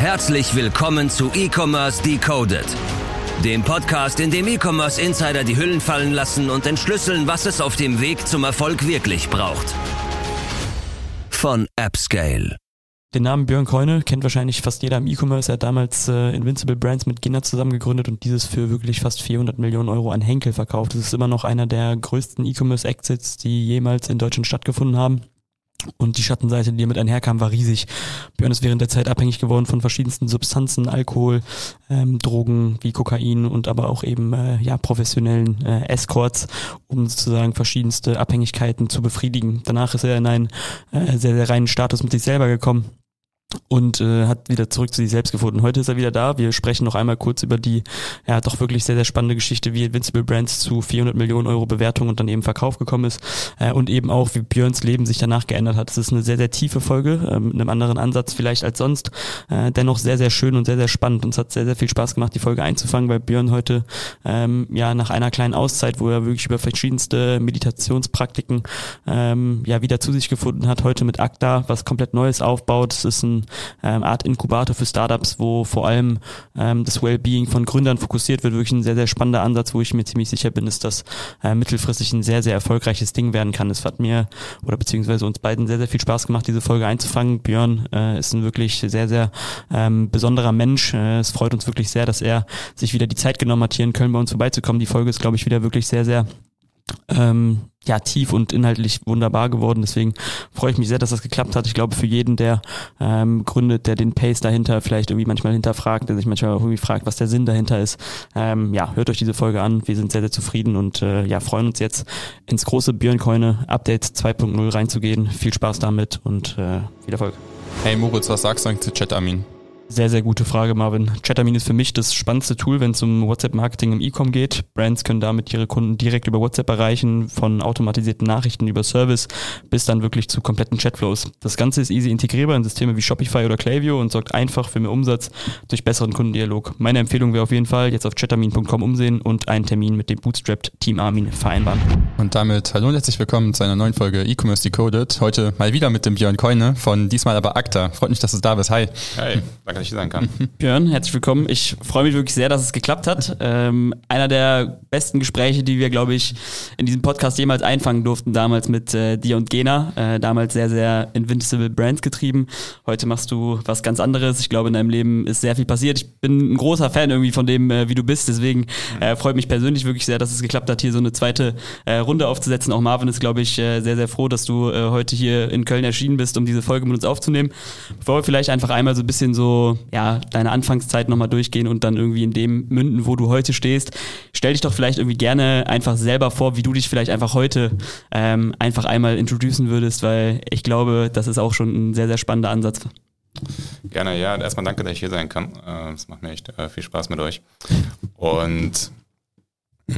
Herzlich willkommen zu E-Commerce Decoded, dem Podcast, in dem E-Commerce Insider die Hüllen fallen lassen und entschlüsseln, was es auf dem Weg zum Erfolg wirklich braucht. Von AppScale. Den Namen Björn Keune kennt wahrscheinlich fast jeder im E-Commerce. Er hat damals Invincible Brands mit Gina zusammen gegründet und dieses für wirklich fast 400 Millionen Euro an Henkel verkauft. Das ist immer noch einer der größten E-Commerce-Exits, die jemals in Deutschland stattgefunden haben. Und die Schattenseite, die damit einherkam, war riesig. Björn ist während der Zeit abhängig geworden von verschiedensten Substanzen, Alkohol, Drogen wie Kokain und aber auch eben professionellen Escorts, um sozusagen verschiedenste Abhängigkeiten zu befriedigen. Danach ist er in einen sehr, sehr reinen Status mit sich selber gekommen und hat wieder zurück zu sich selbst gefunden. Heute ist er wieder da. Wir sprechen noch einmal kurz über die doch wirklich sehr, sehr spannende Geschichte, wie Invincible Brands zu 400 Millionen Euro Bewertung und dann eben Verkauf gekommen ist und eben auch, wie Björns Leben sich danach geändert hat. Es ist eine sehr, sehr tiefe Folge, mit einem anderen Ansatz vielleicht als sonst, dennoch sehr, sehr schön und sehr, sehr spannend. Uns hat sehr, sehr viel Spaß gemacht, die Folge einzufangen, weil Björn heute nach einer kleinen Auszeit, wo er wirklich über verschiedenste Meditationspraktiken wieder zu sich gefunden hat, heute mit Acta was komplett Neues aufbaut. Es ist ein Art Inkubator für Startups, wo vor allem das Wellbeing von Gründern fokussiert wird. Wirklich ein sehr, sehr spannender Ansatz, wo ich mir ziemlich sicher bin, dass das mittelfristig ein sehr, sehr erfolgreiches Ding werden kann. Es hat mir beziehungsweise uns beiden sehr, sehr viel Spaß gemacht, diese Folge einzufangen. Björn ist ein wirklich sehr, sehr besonderer Mensch. Es freut uns wirklich sehr, dass er sich wieder die Zeit genommen hat, hier in Köln bei uns vorbeizukommen. Die Folge ist, glaube ich, wieder wirklich sehr, sehr tief und inhaltlich wunderbar geworden. Deswegen freue ich mich sehr, dass das geklappt hat. Ich glaube, für jeden, der gründet, der den Pace dahinter vielleicht irgendwie manchmal hinterfragt, der sich manchmal auch irgendwie fragt, was der Sinn dahinter ist, hört euch diese Folge an. Wir sind sehr, sehr zufrieden und freuen uns jetzt ins große Björn Keune Update 2.0 reinzugehen. Viel Spaß damit und viel Erfolg. Hey Moritz, was sagst du eigentlich zu Chatamin? Sehr, sehr gute Frage, Marvin. Chatamin ist für mich das spannendste Tool, wenn es um WhatsApp-Marketing im E-Com geht. Brands können damit ihre Kunden direkt über WhatsApp erreichen, von automatisierten Nachrichten über Service bis dann wirklich zu kompletten Chatflows. Das Ganze ist easy integrierbar in Systeme wie Shopify oder Klaviyo und sorgt einfach für mehr Umsatz durch besseren Kundendialog. Meine Empfehlung wäre auf jeden Fall, jetzt auf chatamin.com umsehen und einen Termin mit dem Bootstrapped Team Armin vereinbaren. Und damit hallo und herzlich willkommen zu einer neuen Folge E-Commerce Decoded. Heute mal wieder mit dem Björn Keune von diesmal aber Acta. Freut mich, dass du da bist. Hi. Hey, danke, dass ich hier sein kann. Björn, herzlich willkommen. Ich freue mich wirklich sehr, dass es geklappt hat. Einer der besten Gespräche, die wir, glaube ich, in diesem Podcast jemals einfangen durften, damals mit dir und Gena. Damals sehr, sehr Invincible Brands getrieben. Heute machst du was ganz anderes. Ich glaube, in deinem Leben ist sehr viel passiert. Ich bin ein großer Fan irgendwie von dem, wie du bist. Deswegen freut mich persönlich wirklich sehr, dass es geklappt hat, hier so eine zweite Runde aufzusetzen. Auch Marvin ist, glaube ich, sehr, sehr froh, dass du heute hier in Köln erschienen bist, um diese Folge mit uns aufzunehmen. Bevor wir vielleicht einfach einmal so ein bisschen deine Anfangszeit nochmal durchgehen und dann irgendwie in dem münden, wo du heute stehst. Stell dich doch vielleicht irgendwie gerne einfach selber vor, wie du dich vielleicht einfach heute einfach einmal introducen würdest, weil ich glaube, das ist auch schon ein sehr, sehr spannender Ansatz. Gerne, ja. Erstmal danke, dass ich hier sein kann. Es macht mir echt viel Spaß mit euch. Und ich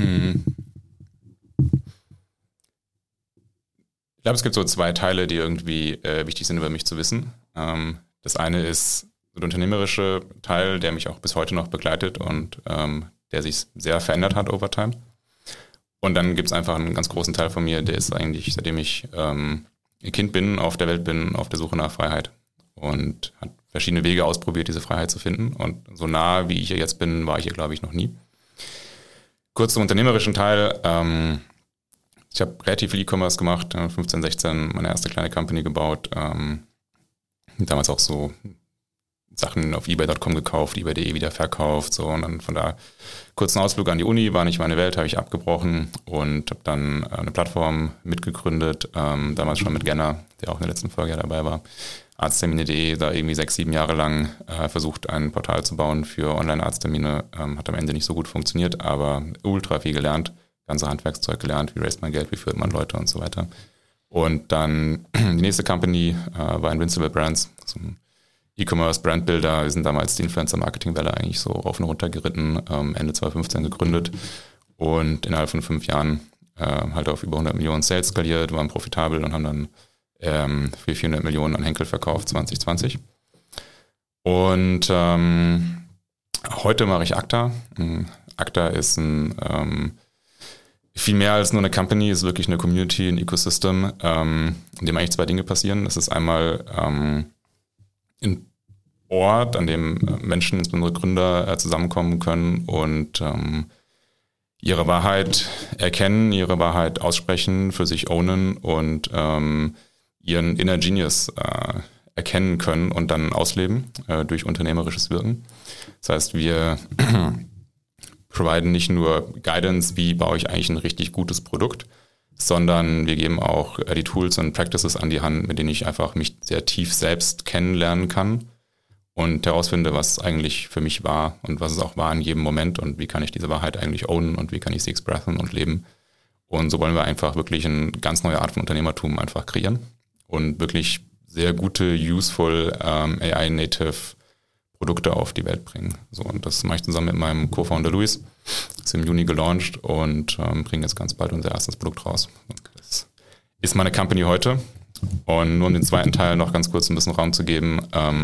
glaube, es gibt so zwei Teile, die irgendwie wichtig sind, über mich zu wissen. Das eine ist der unternehmerische Teil, der mich auch bis heute noch begleitet und der sich sehr verändert hat over time. Und dann gibt es einfach einen ganz großen Teil von mir, der ist eigentlich, seitdem ich ein Kind bin, auf der Welt bin, auf der Suche nach Freiheit und hat verschiedene Wege ausprobiert, diese Freiheit zu finden. Und so nah, wie ich hier jetzt bin, war ich hier, glaube ich, noch nie. Kurz zum unternehmerischen Teil. Ich habe relativ viel E-Commerce gemacht, 15, 16, meine erste kleine Company gebaut. Damals auch so Sachen auf eBay.com gekauft, eBay.de wieder verkauft, so, und dann von da kurzen Ausflug an die Uni, war nicht meine Welt, habe ich abgebrochen und habe dann eine Plattform mitgegründet, damals schon mit Genner, der auch in der letzten Folge ja dabei war, Arzttermine.de, da irgendwie 6-7 Jahre lang versucht, ein Portal zu bauen für Online-Arzttermine, hat am Ende nicht so gut funktioniert, aber ultra viel gelernt, ganze Handwerkszeug gelernt, wie raised man Geld, wie führt man Leute und so weiter. Und dann die nächste Company war Invincible Brands, so ein E-Commerce-Brandbuilder. Wir sind damals die Influencer-Marketing-Welle eigentlich so rauf und runter geritten, Ende 2015 gegründet und innerhalb von 5 Jahren halt auf über 100 Millionen Sales skaliert, waren profitabel und haben dann für 400 Millionen an Henkel verkauft 2020. Und heute mache ich Acta. Acta ist viel mehr als nur eine Company, ist wirklich eine Community, ein Ecosystem, in dem eigentlich 2 Dinge passieren. Das ist einmal Ort, an dem Menschen, insbesondere Gründer, zusammenkommen können und ihre Wahrheit erkennen, ihre Wahrheit aussprechen, für sich ownen und ihren Inner Genius erkennen können und dann ausleben durch unternehmerisches Wirken. Das heißt, wir providen nicht nur Guidance, wie baue ich eigentlich ein richtig gutes Produkt, sondern wir geben auch die Tools und Practices an die Hand, mit denen ich einfach mich sehr tief selbst kennenlernen kann und herausfinde, was eigentlich für mich war und was es auch war in jedem Moment und wie kann ich diese Wahrheit eigentlich ownen und wie kann ich sie expressen und leben. Und so wollen wir einfach wirklich eine ganz neue Art von Unternehmertum einfach kreieren und wirklich sehr gute, useful, AI-native Produkte auf die Welt bringen. So, und das mache ich zusammen mit meinem Co-Founder Luis. Das ist im Juni gelauncht und bringen jetzt ganz bald unser erstes Produkt raus. Das ist meine Company heute. Und nur um den zweiten Teil noch ganz kurz ein bisschen Raum zu geben.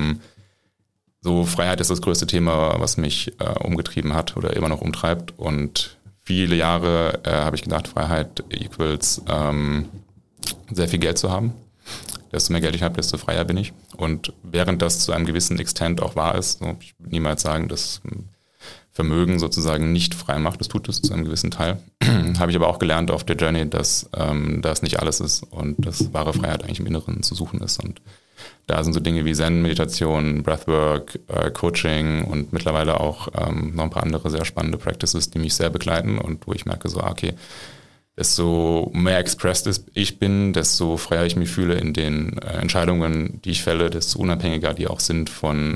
So, Freiheit ist das größte Thema, was mich umgetrieben hat oder immer noch umtreibt. Und viele Jahre habe ich gedacht, Freiheit equals sehr viel Geld zu haben. Desto mehr Geld ich habe, desto freier bin ich. Und während das zu einem gewissen Extent auch wahr ist, so, ich würde niemals sagen, dass Vermögen sozusagen nicht frei macht, das tut es zu einem gewissen Teil, habe ich aber auch gelernt auf der Journey, dass das nicht alles ist und dass wahre Freiheit eigentlich im Inneren zu suchen ist. Und da sind so Dinge wie Zen, Meditation, Breathwork, Coaching und mittlerweile auch noch ein paar andere sehr spannende Practices, die mich sehr begleiten und wo ich merke so, okay, desto mehr expressed ich bin, desto freier ich mich fühle in den Entscheidungen, die ich fälle, desto unabhängiger die auch sind von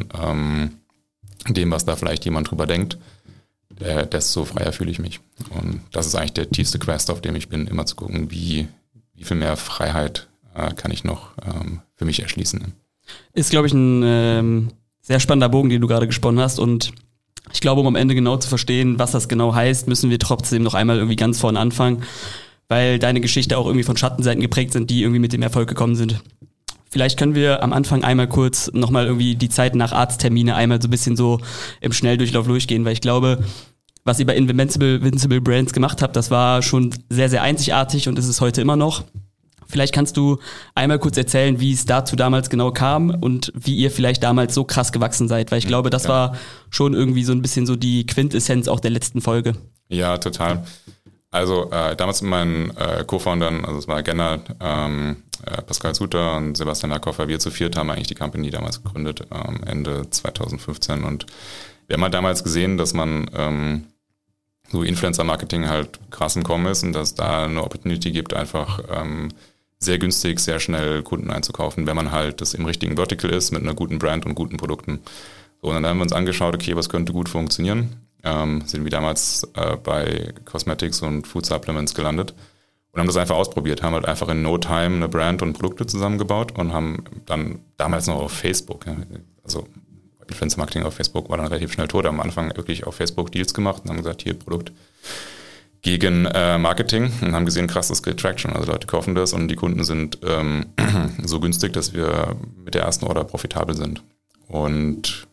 dem, was da vielleicht jemand drüber denkt, desto freier fühle ich mich. Und das ist eigentlich der tiefste Quest, auf dem ich bin, immer zu gucken, wie viel mehr Freiheit kann ich noch für mich erschließen. Ist, glaube ich, ein sehr spannender Bogen, den du gerade gesponnen hast, und ich glaube, um am Ende genau zu verstehen, was das genau heißt, müssen wir trotzdem noch einmal irgendwie ganz vorne anfangen, weil deine Geschichte auch irgendwie von Schattenseiten geprägt sind, die irgendwie mit dem Erfolg gekommen sind. Vielleicht können wir am Anfang einmal kurz nochmal irgendwie die Zeit nach Arzttermine einmal so ein bisschen so im Schnelldurchlauf durchgehen, weil ich glaube, was ihr bei Invincible Brands gemacht habt, das war schon sehr, sehr einzigartig und ist es heute immer noch. Vielleicht kannst du einmal kurz erzählen, wie es dazu damals genau kam und wie ihr vielleicht damals so krass gewachsen seid, weil ich glaube, das war schon irgendwie so ein bisschen so die Quintessenz auch der letzten Folge. Ja, total. Also damals mit meinen Co-Foundern, also es war Gennard, Pascal Suter und Sebastian Lackhofer, wir zu viert haben eigentlich die Company damals gegründet, Ende 2015, und wir haben halt damals gesehen, dass man so Influencer-Marketing halt krass im Kommen ist und dass da eine Opportunity gibt, einfach sehr günstig, sehr schnell Kunden einzukaufen, wenn man halt das im richtigen Vertical ist, mit einer guten Brand und guten Produkten. So, und dann haben wir uns angeschaut, okay, was könnte gut funktionieren? Sind wir damals bei Cosmetics und Food Supplements gelandet und haben das einfach ausprobiert, haben halt einfach in no time eine Brand und Produkte zusammengebaut und haben dann damals noch auf Facebook, also Influencer-Marketing auf Facebook war dann relativ schnell tot, am Anfang wirklich auf Facebook Deals gemacht und haben gesagt, hier Produkt gegen Marketing, und haben gesehen, krass, das kriegt Traction, also Leute kaufen das und die Kunden sind so günstig, dass wir mit der ersten Order profitabel sind. Und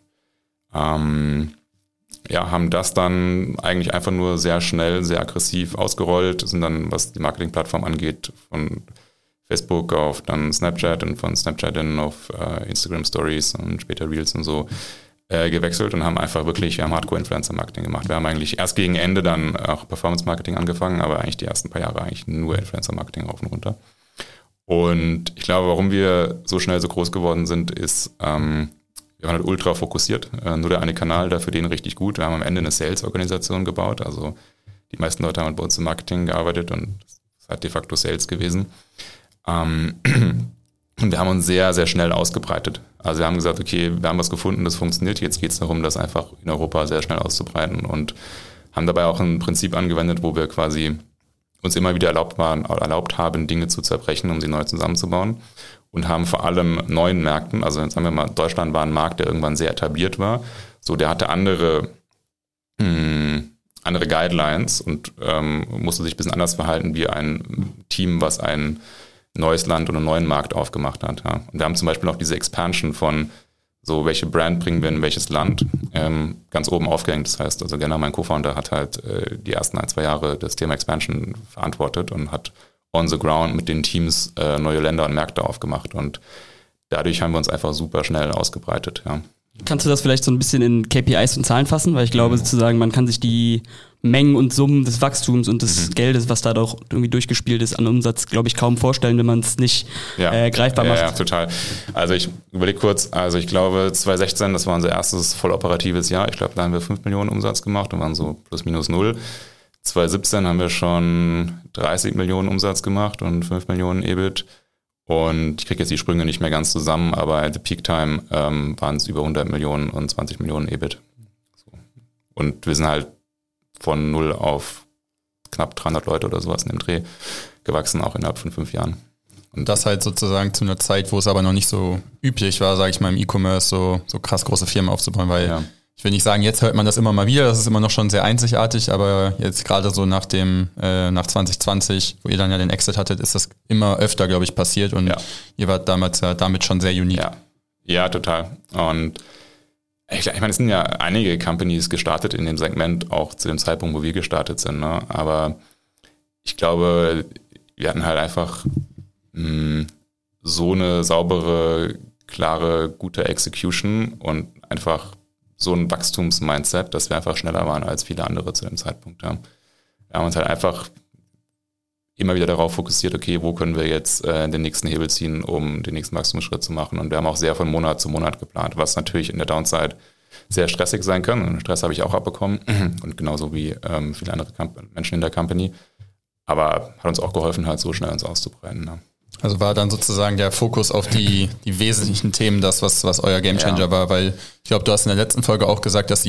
haben das dann eigentlich einfach nur sehr schnell, sehr aggressiv ausgerollt, sind dann, was die Marketingplattform angeht, von Facebook auf dann Snapchat und von Snapchat dann auf Instagram Stories und später Reels und so gewechselt und haben einfach wirklich, wir haben Hardcore-Influencer-Marketing gemacht. Wir haben eigentlich erst gegen Ende dann auch Performance-Marketing angefangen, aber eigentlich die ersten paar Jahre eigentlich nur Influencer-Marketing rauf und runter. Und ich glaube, warum wir so schnell so groß geworden sind, ist, wir waren halt ultra fokussiert. Nur der eine Kanal, der für den richtig gut. Wir haben am Ende eine Sales-Organisation gebaut. Also die meisten Leute haben bei uns im Marketing gearbeitet und das ist halt de facto Sales gewesen. Und wir haben uns sehr, sehr schnell ausgebreitet. Also wir haben gesagt, okay, wir haben was gefunden, das funktioniert. Jetzt geht es darum, das einfach in Europa sehr schnell auszubreiten und haben dabei auch ein Prinzip angewendet, wo wir quasi uns immer wieder erlaubt haben, Dinge zu zerbrechen, um sie neu zusammenzubauen. Und haben vor allem neuen Märkten, also sagen wir mal, Deutschland war ein Markt, der irgendwann sehr etabliert war. So, der hatte andere Guidelines und musste sich ein bisschen anders verhalten wie ein Team, was ein neues Land und einen neuen Markt aufgemacht hat. Ja. Und wir haben zum Beispiel auch diese Expansion von so, welche Brand bringen wir in welches Land, ganz oben aufgehängt. Das heißt, also Gennard, mein Co-Founder, hat halt die ersten 1-2 Jahre das Thema Expansion verantwortet und hat on the ground mit den Teams neue Länder und Märkte aufgemacht. Und dadurch haben wir uns einfach super schnell ausgebreitet. Ja. Kannst du das vielleicht so ein bisschen in KPIs und Zahlen fassen? Weil ich glaube sozusagen, man kann sich die Mengen und Summen des Wachstums und des Geldes, was da doch irgendwie durchgespielt ist an Umsatz, glaube ich, kaum vorstellen, wenn man es nicht greifbar macht. Ja, total. Also ich überlege kurz, also ich glaube 2016, das war unser erstes voll operatives Jahr. Ich glaube, da haben wir 5 Millionen Umsatz gemacht und waren so plus minus 0. 2017 haben wir schon 30 Millionen Umsatz gemacht und 5 Millionen EBIT. Und ich kriege jetzt die Sprünge nicht mehr ganz zusammen, aber at the Peak Time waren es über 100 Millionen und 20 Millionen EBIT. So. Und wir sind halt von 0 auf knapp 300 Leute oder sowas in dem Dreh gewachsen, auch innerhalb von 5 Jahren. Und das halt sozusagen zu einer Zeit, wo es aber noch nicht so üblich war, sage ich mal, im E-Commerce so krass große Firmen aufzubauen, weil ich will nicht sagen, jetzt hört man das immer mal wieder, das ist immer noch schon sehr einzigartig, aber jetzt gerade so nach 2020, wo ihr dann ja den Exit hattet, ist das immer öfter, glaube ich, passiert und ihr wart damals ja damit schon sehr unique. Ja, total. Und ich meine, es sind ja einige Companies gestartet in dem Segment, auch zu dem Zeitpunkt, wo wir gestartet sind, ne? Aber ich glaube, wir hatten halt einfach so eine saubere, klare, gute Execution und einfach so ein Wachstumsmindset, dass wir einfach schneller waren als viele andere zu dem Zeitpunkt. Ja. Wir haben uns halt einfach immer wieder darauf fokussiert, okay, wo können wir jetzt den nächsten Hebel ziehen, um den nächsten Wachstumsschritt zu machen. Und wir haben auch sehr von Monat zu Monat geplant, was natürlich in der Downside sehr stressig sein kann. Und Stress habe ich auch abbekommen und genauso wie viele andere Menschen in der Company. Aber hat uns auch geholfen, halt so schnell uns auszubreiten. Ne? Also war dann sozusagen der Fokus auf die wesentlichen Themen das, was euer Gamechanger war, weil ich glaube, du hast in der letzten Folge auch gesagt, dass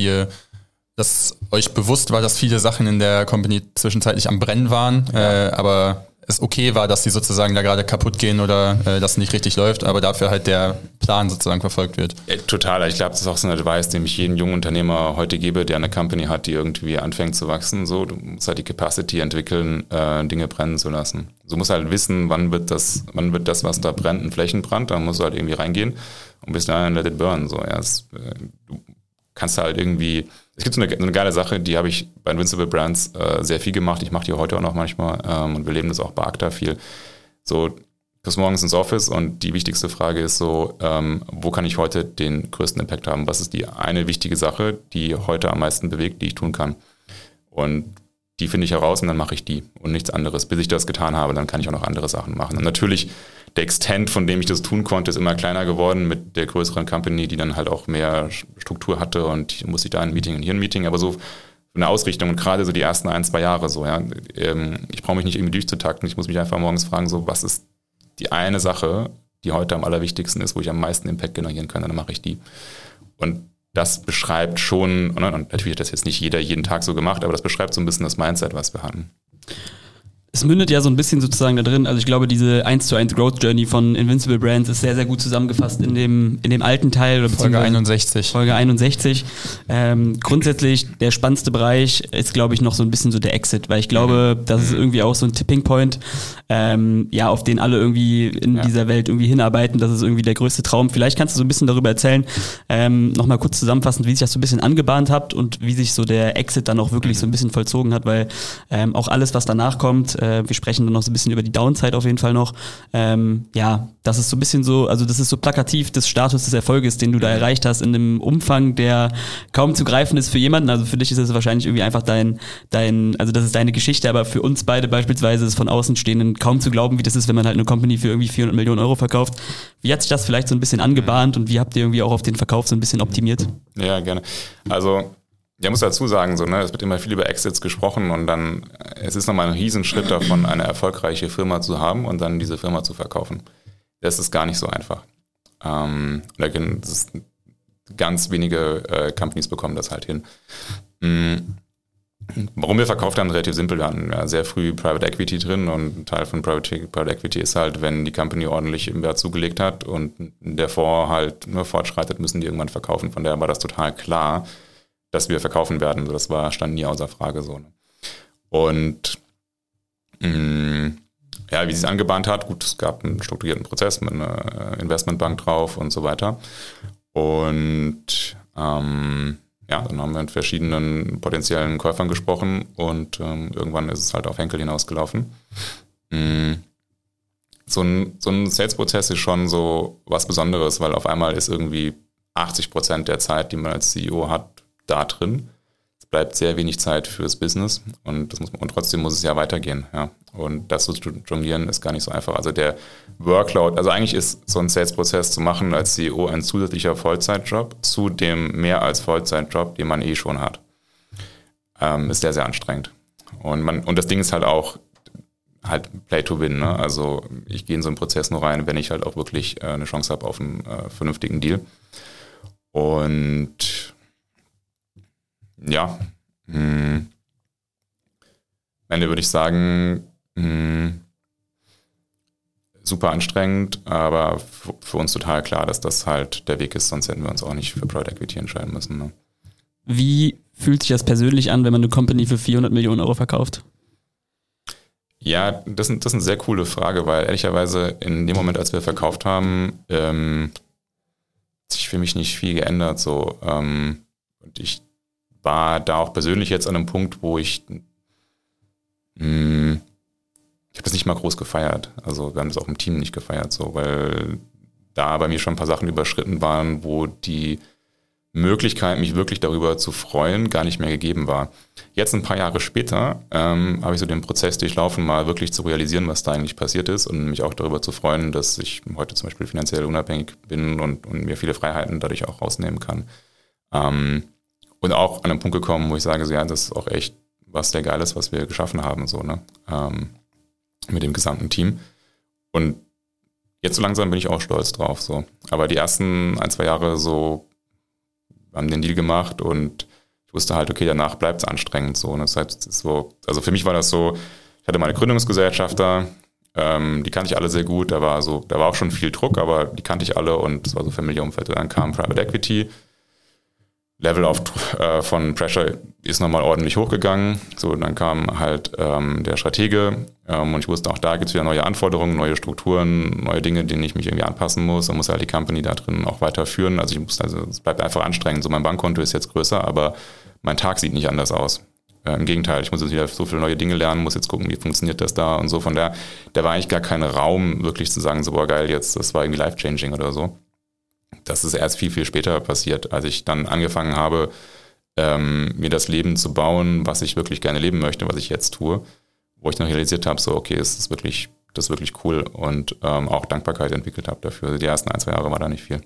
euch bewusst war, dass viele Sachen in der Company zwischenzeitlich am Brennen waren, aber es okay war, dass die sozusagen da gerade kaputt gehen oder das nicht richtig läuft, aber dafür halt der Plan sozusagen verfolgt wird. Ja, total. Ich glaube, das ist auch so ein Advice, den ich jedem jungen Unternehmer heute gebe, der eine Company hat, die irgendwie anfängt zu wachsen. So, du musst halt die Capacity entwickeln, Dinge brennen zu lassen. Du musst halt wissen, wann wird das, was da brennt, ein Flächenbrand, dann musst du halt irgendwie reingehen und bis dahin let it burn. So, ja, du kannst halt irgendwie. Es gibt so eine geile Sache, die habe ich bei Invincible Brands sehr viel gemacht. Ich mache die heute auch noch manchmal und wir leben das auch bei Akta viel. So, du kommst morgens ins Office und die wichtigste Frage ist so, wo kann ich heute den größten Impact haben? Was ist die eine wichtige Sache, die heute am meisten bewegt, die ich tun kann? Und die finde ich heraus und dann mache ich die und nichts anderes. Bis ich das getan habe, dann kann ich auch noch andere Sachen machen. Und natürlich, der Extent, von dem ich das tun konnte, ist immer kleiner geworden mit der größeren Company, die dann halt auch mehr Struktur hatte und ich musste da ein Meeting und hier ein Meeting, aber so eine Ausrichtung und gerade so die ersten 1-2 Jahre so, ja. Ich brauche mich nicht irgendwie durchzutakten, ich muss mich einfach morgens fragen, so, was ist die eine Sache, die heute am allerwichtigsten ist, wo ich am meisten Impact generieren kann, dann mache ich die. Und das beschreibt schon, und natürlich hat das jetzt nicht jeder jeden Tag so gemacht, aber das beschreibt so ein bisschen das Mindset, was wir hatten. Es mündet ja so ein bisschen sozusagen da drin, also ich glaube, diese 1:1 Growth Journey von Invincible Brands ist sehr, sehr gut zusammengefasst in dem alten Teil. Oder Folge 61. Folge 61. Grundsätzlich der spannendste Bereich ist, glaube ich, noch so ein bisschen so der Exit, weil ich glaube, das ist irgendwie auch so ein Tipping Point, auf den alle irgendwie in dieser Welt irgendwie hinarbeiten. Das ist irgendwie der größte Traum. Vielleicht kannst du so ein bisschen darüber erzählen, nochmal kurz zusammenfassend, wie sich das so ein bisschen angebahnt habt und wie sich so der Exit dann auch wirklich so ein bisschen vollzogen hat, weil auch alles, was danach kommt, wir sprechen dann noch so ein bisschen über die Downside auf jeden Fall noch. Das ist so ein bisschen so, also das ist so plakativ des Status des Erfolges, den du da erreicht hast, in einem Umfang, der kaum zu greifen ist für jemanden. Also für dich ist es wahrscheinlich irgendwie einfach also das ist deine Geschichte, aber für uns beide beispielsweise ist von Außenstehenden kaum zu glauben, wie das ist, wenn man halt eine Company für irgendwie 400 Millionen Euro verkauft. Wie hat sich das vielleicht so ein bisschen angebahnt und wie habt ihr irgendwie auch auf den Verkauf so ein bisschen optimiert? Ja, gerne. Also ich muss dazu sagen, so, ne, es wird immer viel über Exits gesprochen und dann, es ist nochmal ein Riesenschritt davon, eine erfolgreiche Firma zu haben und dann diese Firma zu verkaufen. Das ist gar nicht so einfach. Ganz wenige Companies bekommen das halt hin. Warum wir verkauft haben, ist relativ simpel. Wir hatten ja sehr früh Private Equity drin und ein Teil von Private Equity ist halt, wenn die Company ordentlich im Wert zugelegt hat und der Fonds halt nur fortschreitet, müssen die irgendwann verkaufen. Von daher war das total klar, dass wir verkaufen werden. Das stand nie außer Frage so. Und wie sie es angebahnt hat, gut, es gab einen strukturierten Prozess mit einer Investmentbank drauf und so weiter. Und dann haben wir mit verschiedenen potenziellen Käufern gesprochen und irgendwann ist es halt auf Henkel hinausgelaufen. So ein Sales-Prozess ist schon so was Besonderes, weil auf einmal ist irgendwie 80% der Zeit, die man als CEO hat, da drin. Es bleibt sehr wenig Zeit fürs Business und trotzdem muss es ja weitergehen. Ja. Und das zu jonglieren ist gar nicht so einfach. Also der Workload, also eigentlich ist so ein Sales-Prozess zu machen als CEO ein zusätzlicher Vollzeitjob zu dem mehr als Vollzeitjob, den man eh schon hat. Ist sehr, sehr anstrengend. Und das Ding ist halt auch Play to Win. Ne? Also ich gehe in so einen Prozess nur rein, wenn ich halt auch wirklich eine Chance habe auf einen vernünftigen Deal. Und ja, am Ende würde ich sagen, super anstrengend, aber für uns total klar, dass das halt der Weg ist, sonst hätten wir uns auch nicht für Private Equity entscheiden müssen. Ne? Wie fühlt sich das persönlich an, wenn man eine Company für 400 Millionen Euro verkauft? Ja, das ist eine sehr coole Frage, weil ehrlicherweise in dem Moment, als wir verkauft haben, hat sich für mich nicht viel geändert. So. Und ich war da auch persönlich jetzt an einem Punkt, wo ich habe das nicht mal groß gefeiert. Also wir haben das auch im Team nicht gefeiert, so, weil da bei mir schon ein paar Sachen überschritten waren, wo die Möglichkeit, mich wirklich darüber zu freuen, gar nicht mehr gegeben war. Jetzt ein paar Jahre später habe ich so den Prozess durchlaufen, mal wirklich zu realisieren, was da eigentlich passiert ist und mich auch darüber zu freuen, dass ich heute zum Beispiel finanziell unabhängig bin und mir viele Freiheiten dadurch auch rausnehmen kann. Und auch an einen Punkt gekommen, wo ich sage, so, ja, das ist auch echt was sehr Geiles, was wir geschaffen haben, so, ne? Mit dem gesamten Team. Und jetzt so langsam bin ich auch stolz drauf. So. Aber die ersten 1-2 Jahre so, wir haben den Deal gemacht und ich wusste halt, okay, danach bleibt es anstrengend. So. Und das heißt, so, also für mich war das so, ich hatte meine Gründungsgesellschafter, die kannte ich alle sehr gut, da war auch schon viel Druck, aber die kannte ich alle und das war so Familienumfeld. Dann kam Private Equity, Level von Pressure ist nochmal ordentlich hochgegangen. So, dann kam halt der Stratege und ich wusste, auch da gibt es wieder neue Anforderungen, neue Strukturen, neue Dinge, denen ich mich irgendwie anpassen muss. Dann muss halt die Company da drin auch weiterführen. Also es bleibt einfach anstrengend. So, mein Bankkonto ist jetzt größer, aber mein Tag sieht nicht anders aus. Im Gegenteil, ich muss jetzt wieder so viele neue Dinge lernen, muss jetzt gucken, wie funktioniert das da und so. Von da war eigentlich gar kein Raum, wirklich zu sagen, so, boah, geil, jetzt, das war irgendwie life-changing oder so. Das ist erst viel, viel später passiert, als ich dann angefangen habe, mir das Leben zu bauen, was ich wirklich gerne leben möchte, was ich jetzt tue, wo ich dann realisiert habe, so, okay, das ist wirklich cool und auch Dankbarkeit entwickelt habe dafür. Die ersten 1-2 Jahre war da nicht viel.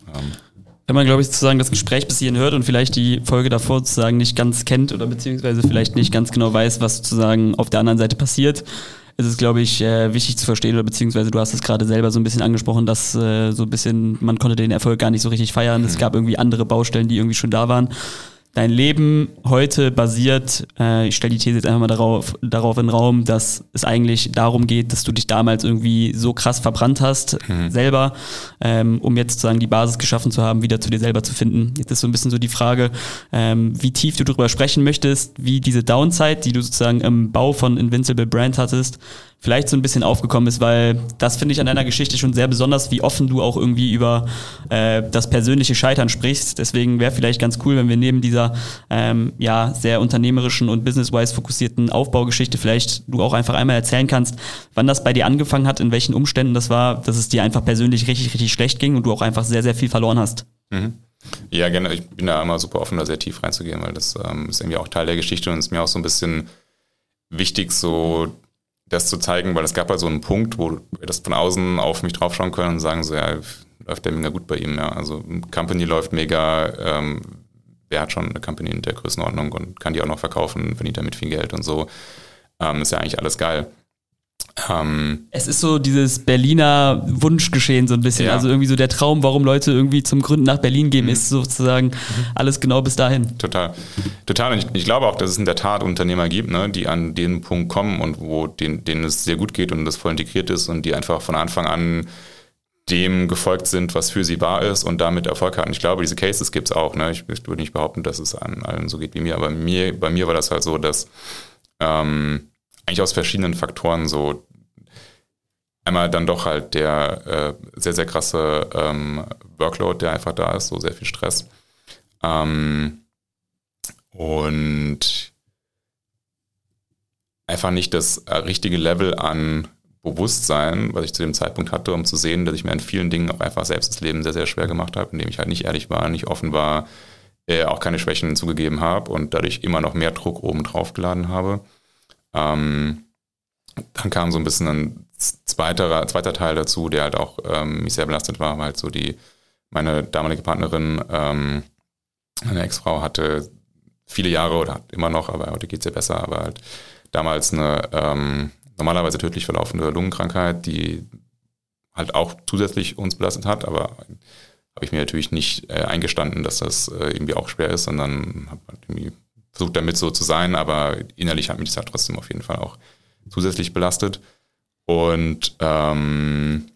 Wenn man, glaube ich, sozusagen das Gespräch bis hierhin hört und vielleicht die Folge davor sozusagen nicht ganz kennt oder beziehungsweise vielleicht nicht ganz genau weiß, was sozusagen auf der anderen Seite passiert, ist es, glaube ich, wichtig zu verstehen, oder beziehungsweise du hast es gerade selber so ein bisschen angesprochen, dass so ein bisschen, man konnte den Erfolg gar nicht so richtig feiern. Es gab irgendwie andere Baustellen, die irgendwie schon da waren. Dein Leben heute basiert, ich stelle die These jetzt einfach mal darauf in den Raum, dass es eigentlich darum geht, dass du dich damals irgendwie so krass verbrannt hast, selber, um jetzt sozusagen die Basis geschaffen zu haben, wieder zu dir selber zu finden. Jetzt ist so ein bisschen so die Frage, wie tief du darüber sprechen möchtest, wie diese Downside, die du sozusagen im Bau von Invincible Brand hattest, vielleicht so ein bisschen aufgekommen ist, weil das finde ich an deiner Geschichte schon sehr besonders, wie offen du auch irgendwie über das persönliche Scheitern sprichst. Deswegen wäre vielleicht ganz cool, wenn wir neben dieser sehr unternehmerischen und business-wise fokussierten Aufbaugeschichte vielleicht du auch einfach einmal erzählen kannst, wann das bei dir angefangen hat, in welchen Umständen das war, dass es dir einfach persönlich richtig, richtig schlecht ging und du auch einfach sehr, sehr viel verloren hast. Ja, gerne. Ich bin da immer super offen, da sehr tief reinzugehen, weil das ist irgendwie auch Teil der Geschichte und ist mir auch so ein bisschen wichtig, so das zu zeigen, weil es gab halt so einen Punkt, wo wir das von außen auf mich draufschauen können und sagen so, ja, läuft der mega gut bei ihm, ja. Also Company läuft mega, wer hat schon eine Company in der Größenordnung und kann die auch noch verkaufen, verdient damit viel Geld und so. Ist ja eigentlich alles geil. Es ist so dieses Berliner Wunschgeschehen so ein bisschen, also irgendwie so der Traum, warum Leute irgendwie zum Gründen nach Berlin gehen, ist sozusagen alles genau bis dahin. Total. Und ich glaube auch, dass es in der Tat Unternehmer gibt, ne, die an den Punkt kommen und wo denen es sehr gut geht und das voll integriert ist und die einfach von Anfang an dem gefolgt sind, was für sie wahr ist und damit Erfolg hatten. Ich glaube, diese Cases gibt es auch. Ne? Ich würde nicht behaupten, dass es an allen so geht wie mir, aber bei mir war das halt so, dass eigentlich aus verschiedenen Faktoren so einmal dann doch halt der sehr, sehr krasse Workload, der einfach da ist, so sehr viel Stress. Und einfach nicht das richtige Level an Bewusstsein, was ich zu dem Zeitpunkt hatte, um zu sehen, dass ich mir in vielen Dingen auch einfach selbst das Leben sehr, sehr schwer gemacht habe, indem ich halt nicht ehrlich war, nicht offen war, auch keine Schwächen zugegeben habe und dadurch immer noch mehr Druck oben drauf geladen habe. Dann kam so ein bisschen ein zweiter Teil dazu, der halt auch mich sehr belastet war, weil halt so meine damalige Partnerin, meine Ex-Frau, hatte viele Jahre oder hat immer noch, aber heute geht es ja besser, aber halt damals eine normalerweise tödlich verlaufende Lungenkrankheit, die halt auch zusätzlich uns belastet hat, aber habe ich mir natürlich nicht eingestanden, dass das irgendwie auch schwer ist, sondern habe halt irgendwie versucht damit so zu sein, aber innerlich hat mich das halt trotzdem auf jeden Fall auch zusätzlich belastet. Und und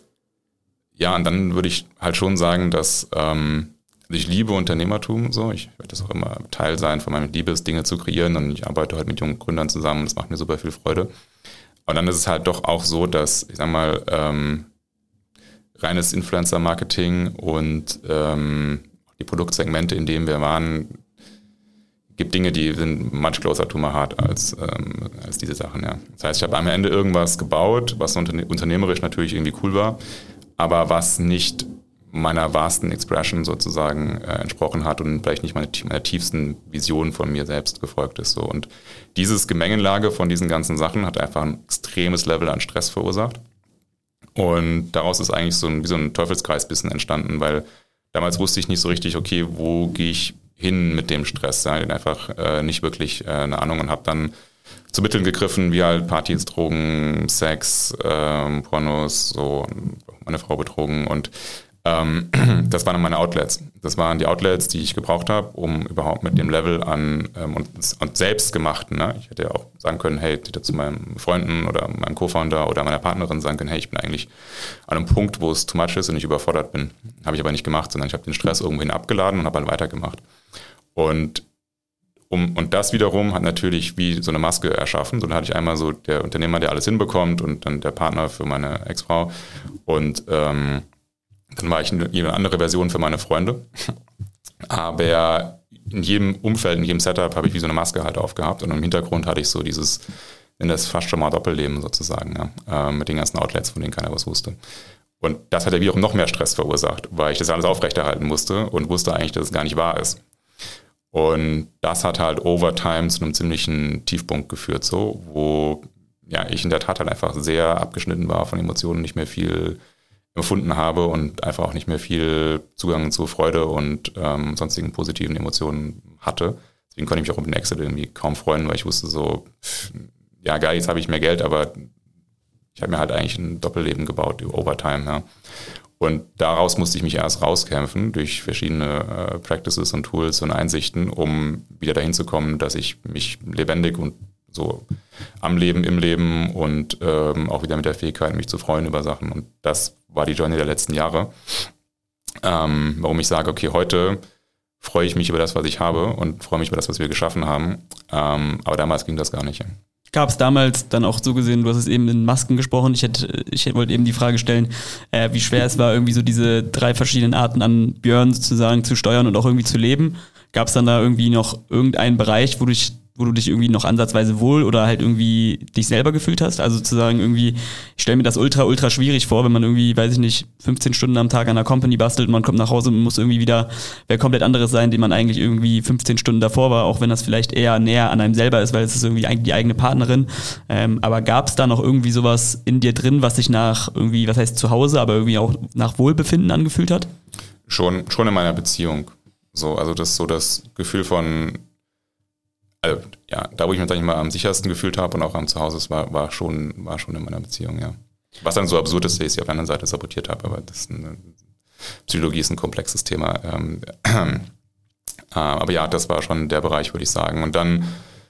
dann würde ich halt schon sagen, dass ich liebe Unternehmertum, so. Ich werde das auch immer Teil sein von meiner Liebe, Dinge zu kreieren, und ich arbeite halt mit jungen Gründern zusammen, das macht mir super viel Freude. Und dann ist es halt doch auch so, dass, ich sag mal, reines Influencer-Marketing und die Produktsegmente, in denen wir waren, gibt Dinge, die sind much closer to my heart als diese Sachen, ja. Das heißt, ich habe am Ende irgendwas gebaut, was unternehmerisch natürlich irgendwie cool war, aber was nicht meiner wahrsten Expression sozusagen entsprochen hat und vielleicht nicht meiner tiefsten Vision von mir selbst gefolgt ist. So. Und dieses Gemengelage von diesen ganzen Sachen hat einfach ein extremes Level an Stress verursacht. Und daraus ist eigentlich wie so ein Teufelskreis ein bisschen entstanden, weil damals wusste ich nicht so richtig, okay, wo gehe ich hin mit dem Stress? Ja, ich hatte einfach nicht wirklich eine Ahnung und habe dann zu Mitteln gegriffen, wie halt Partys, Drogen, Sex, Pornos, so, meine Frau betrogen, und das waren meine Outlets. Das waren die Outlets, die ich gebraucht habe, um überhaupt mit dem Level an und selbstgemachten, ne? Ich hätte ja auch sagen können, hey, zu meinen Freunden oder meinem Co-Founder oder meiner Partnerin sagen können, hey, ich bin eigentlich an einem Punkt, wo es too much ist und ich überfordert bin. Habe ich aber nicht gemacht, sondern ich habe den Stress irgendwohin abgeladen und habe halt weitergemacht. Und das wiederum hat natürlich wie so eine Maske erschaffen. So, dann hatte ich einmal so der Unternehmer, der alles hinbekommt, und dann der Partner für meine Ex-Frau. Und dann war ich eine andere Version für meine Freunde. Aber in jedem Umfeld, in jedem Setup habe ich wie so eine Maske halt aufgehabt. Und im Hintergrund hatte ich so dieses, nenne das fast schon mal Doppelleben sozusagen, ja, mit den ganzen Outlets, von denen keiner was wusste. Und das hat ja wiederum noch mehr Stress verursacht, weil ich das alles aufrechterhalten musste und wusste eigentlich, dass es gar nicht wahr ist. Und das hat halt over time zu einem ziemlichen Tiefpunkt geführt, so, wo ich in der Tat halt einfach sehr abgeschnitten war von Emotionen, nicht mehr viel empfunden habe und einfach auch nicht mehr viel Zugang zu Freude und sonstigen positiven Emotionen hatte. Deswegen konnte ich mich auch um den Exit irgendwie kaum freuen, weil ich wusste so, ja geil, jetzt habe ich mehr Geld, aber ich habe mir halt eigentlich ein Doppelleben gebaut, Overtime, ja. Und daraus musste ich mich erst rauskämpfen durch verschiedene Practices und Tools und Einsichten, um wieder dahin zu kommen, dass ich mich lebendig und so am Leben, im Leben und auch wieder mit der Fähigkeit, mich zu freuen über Sachen. Und das war die Journey der letzten Jahre. Warum ich sage, okay, heute freue ich mich über das, was ich habe, und freue mich über das, was wir geschaffen haben. Aber damals ging das gar nicht. Gab es damals dann auch so gesehen, du hast es eben in Masken gesprochen, ich wollte eben die Frage stellen, wie schwer es war, irgendwie so diese 3 verschiedenen Arten an Björn sozusagen zu steuern und auch irgendwie zu leben. Gab es dann da irgendwie noch irgendeinen Bereich, wo du dich irgendwie noch ansatzweise wohl oder halt irgendwie dich selber gefühlt hast? Also sozusagen irgendwie, ich stelle mir das ultra schwierig vor, wenn man irgendwie, weiß ich nicht, 15 Stunden am Tag an einer Company bastelt und man kommt nach Hause und muss irgendwie wieder wer komplett anderes sein, den man eigentlich irgendwie 15 Stunden davor war, auch wenn das vielleicht eher näher an einem selber ist, weil es ist irgendwie eigentlich die eigene Partnerin. Aber gab es da noch irgendwie sowas in dir drin, was sich nach irgendwie, was heißt zu Hause, aber irgendwie auch nach Wohlbefinden angefühlt hat? Schon in meiner Beziehung. Also das Gefühl von, da wo ich mich, sag ich mal, am sichersten gefühlt habe und auch am Zuhause, war schon in meiner Beziehung, ja. Was dann so absurd ist, dass ich sie auf der anderen Seite sabotiert habe, aber Psychologie ist ein komplexes Thema. Aber ja, das war schon der Bereich, würde ich sagen. Und dann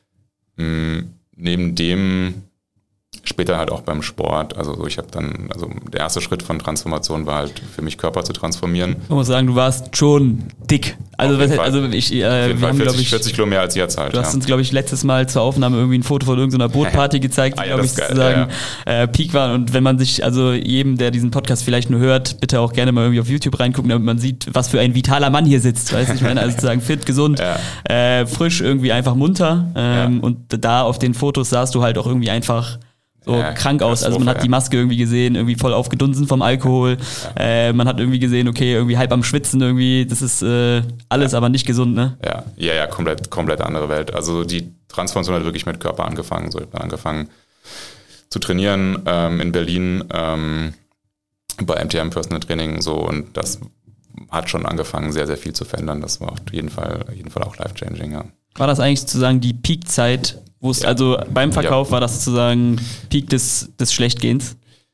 neben dem später halt auch beim Sport, also der erste Schritt von Transformation war halt für mich, Körper zu transformieren. Man muss sagen, du warst schon dick. Also wir haben, glaube ich, 40 Kilo mehr als jetzt halt. Du hast uns, glaube ich, letztes Mal zur Aufnahme irgendwie ein Foto von irgendeiner Bootparty gezeigt, die, glaube ich, sozusagen Peak war. Und wenn man sich, also jedem, der diesen Podcast vielleicht nur hört, bitte auch gerne mal irgendwie auf YouTube reingucken, damit man sieht, was für ein vitaler Mann hier sitzt. Weißt du, ich meine, also sozusagen fit, gesund, frisch, irgendwie einfach munter. Und da auf den Fotos sahst du halt auch irgendwie einfach krank aus. Also man hat die Maske irgendwie gesehen, irgendwie voll aufgedunsen vom Alkohol. Ja. Man hat irgendwie gesehen, okay, irgendwie halb am Schwitzen irgendwie. Das ist alles, aber nicht gesund, ne? Ja, komplett andere Welt. Also die Transformation hat wirklich mit Körper angefangen. So, ich habe angefangen zu trainieren in Berlin bei MTM Personal Training so, und das hat schon angefangen, sehr, sehr viel zu verändern. Das war auf jeden Fall auch life-changing, ja. War das eigentlich sozusagen die Peak-Zeit, wo es, also beim Verkauf war das sozusagen Peak des Schlechtgehens?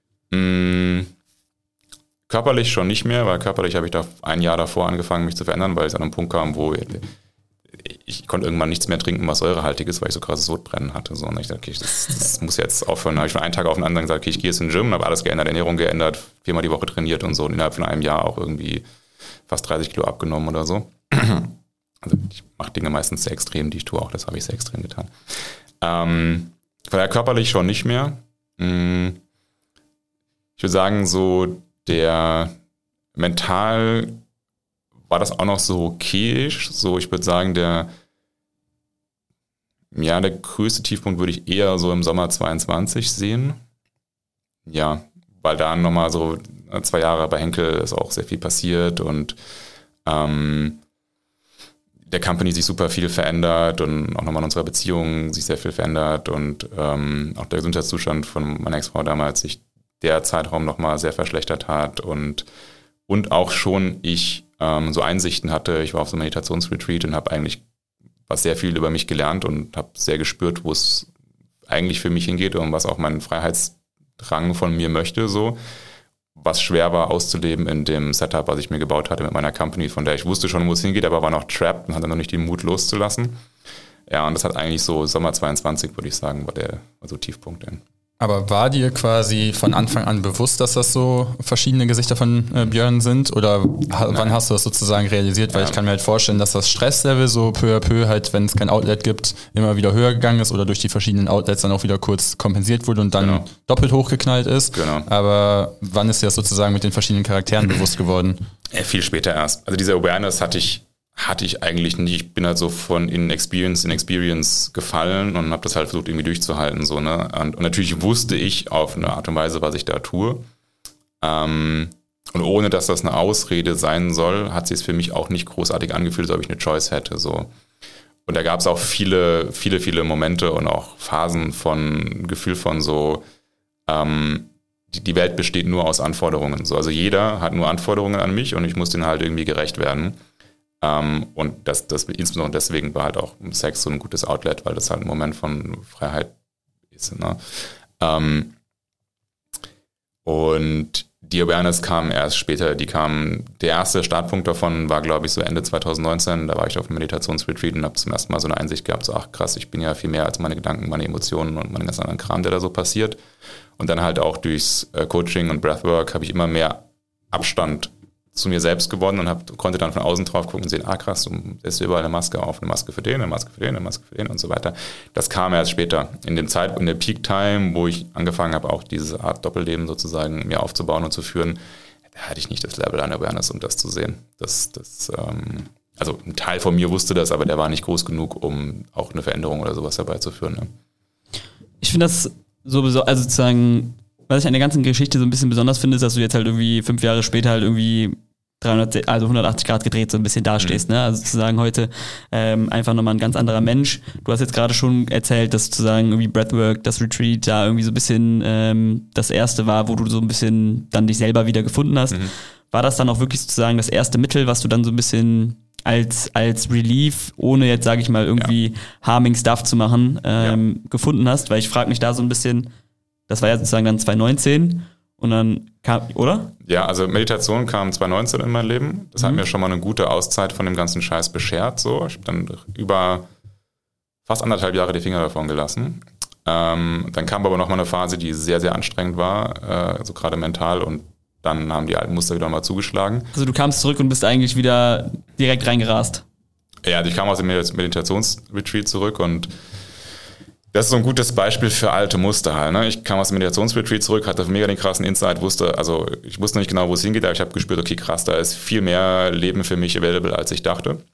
Körperlich schon nicht mehr, weil körperlich habe ich da ein Jahr davor angefangen, mich zu verändern, weil es an einem Punkt kam, wo ich konnte irgendwann nichts mehr trinken, was säurehaltig ist, weil ich so krasses Sodbrennen hatte. So. Und ich dachte, okay, das muss jetzt aufhören. Da habe ich von einem Tag auf den anderen gesagt, okay, ich gehe jetzt in den Gym, habe alles geändert, Ernährung geändert, 4-mal die Woche trainiert und so. Und innerhalb von einem Jahr auch irgendwie fast 30 Kilo abgenommen oder so. Also ich mache Dinge meistens sehr extrem, die ich tue, auch das habe ich sehr extrem getan. Von daher körperlich schon nicht mehr. Ich würde sagen, so der mental war das auch noch so okayisch. So, ich würde sagen, der größte Tiefpunkt würde ich eher so im Sommer 22 sehen. Ja, weil da nochmal so 2 Jahre bei Henkel ist auch sehr viel passiert und der Company sich super viel verändert und auch nochmal in unserer Beziehung sich sehr viel verändert und auch der Gesundheitszustand von meiner Ex-Frau damals sich der Zeitraum nochmal sehr verschlechtert hat und auch schon ich so Einsichten hatte. Ich war auf so einem Meditationsretreat und habe eigentlich sehr viel über mich gelernt und habe sehr gespürt, wo es eigentlich für mich hingeht und was auch mein Freiheitsdrang von mir möchte, so. Was schwer war auszuleben in dem Setup, was ich mir gebaut hatte mit meiner Company, von der ich wusste schon, wo es hingeht, aber war noch trapped und hatte noch nicht den Mut loszulassen. Ja, und das hat eigentlich so Sommer 22, würde ich sagen, war so Tiefpunkt. Aber war dir quasi von Anfang an bewusst, dass das so verschiedene Gesichter von Björn sind? Oder wann hast du das sozusagen realisiert? Weil ich kann mir halt vorstellen, dass das Stresslevel so peu à peu halt, wenn es kein Outlet gibt, immer wieder höher gegangen ist oder durch die verschiedenen Outlets dann auch wieder kurz kompensiert wurde und dann doppelt hochgeknallt ist. Genau. Aber wann ist dir das sozusagen mit den verschiedenen Charakteren bewusst geworden? Viel später erst. Also diese Awareness hatte ich eigentlich nicht. Ich bin halt so von in Experience gefallen und habe das halt versucht irgendwie durchzuhalten. So, ne? Und natürlich wusste ich auf eine Art und Weise, was ich da tue. Und ohne, dass das eine Ausrede sein soll, hat sich es für mich auch nicht großartig angefühlt, als ob ich eine Choice hätte. So. Und da gab es auch viele, viele, viele Momente und auch Phasen von Gefühl von so, die Welt besteht nur aus Anforderungen. So. Also jeder hat nur Anforderungen an mich und ich muss denen halt irgendwie gerecht werden. Und das insbesondere deswegen war halt auch Sex so ein gutes Outlet, weil das halt ein Moment von Freiheit ist. Ne? Und die Awareness kam erst später, der erste Startpunkt davon war, glaube ich, so Ende 2019, da war ich auf einem Meditationsretreat und habe zum ersten Mal so eine Einsicht gehabt, so ach krass, ich bin ja viel mehr als meine Gedanken, meine Emotionen und meinen ganzen anderen Kram, der da so passiert. Und dann halt auch durchs Coaching und Breathwork habe ich immer mehr Abstand zu mir selbst gewonnen und konnte dann von außen drauf gucken und sehen, ah krass, du setzt überall eine Maske auf, eine Maske für den, eine Maske für den, eine Maske für den und so weiter. Das kam erst später, in der Peak-Time, wo ich angefangen habe, auch diese Art Doppelleben sozusagen mir aufzubauen und zu führen, da hatte ich nicht das Level an Awareness, um das zu sehen. Also ein Teil von mir wusste das, aber der war nicht groß genug, um auch eine Veränderung oder sowas herbeizuführen. Ne? Ich finde das also sozusagen, was ich an der ganzen Geschichte so ein bisschen besonders finde, ist, dass du jetzt halt irgendwie 5 Jahre später halt irgendwie 180 Grad gedreht so ein bisschen dastehst, ne? Also sozusagen heute einfach nochmal ein ganz anderer Mensch. Du hast jetzt gerade schon erzählt, dass sozusagen irgendwie Breathwork, das Retreat da irgendwie so ein bisschen das erste war, wo du so ein bisschen dann dich selber wieder gefunden hast. War das dann auch wirklich sozusagen das erste Mittel, was du dann so ein bisschen als Relief, ohne jetzt, sage ich mal, irgendwie harming Stuff zu machen, gefunden hast? Weil ich frage mich da so ein bisschen, das war ja sozusagen dann 2019 und dann kam, oder? Ja, also Meditation kam 2019 in mein Leben. Das hat mir schon mal eine gute Auszeit von dem ganzen Scheiß beschert. So. Ich habe dann über fast 1,5 Jahre die Finger davon gelassen. Dann kam aber nochmal eine Phase, die sehr, sehr anstrengend war, so gerade mental, und dann haben die alten Muster wieder mal zugeschlagen. Also du kamst zurück und bist eigentlich wieder direkt reingerast? Ja, also ich kam aus dem Meditationsretreat zurück und das ist so ein gutes Beispiel für alte Muster halt. Ne? Ich kam aus dem Meditationsretreat zurück, hatte mega den krassen Insight, ich wusste noch nicht genau, wo es hingeht, aber ich habe gespürt, okay, krass, da ist viel mehr Leben für mich available, als ich dachte.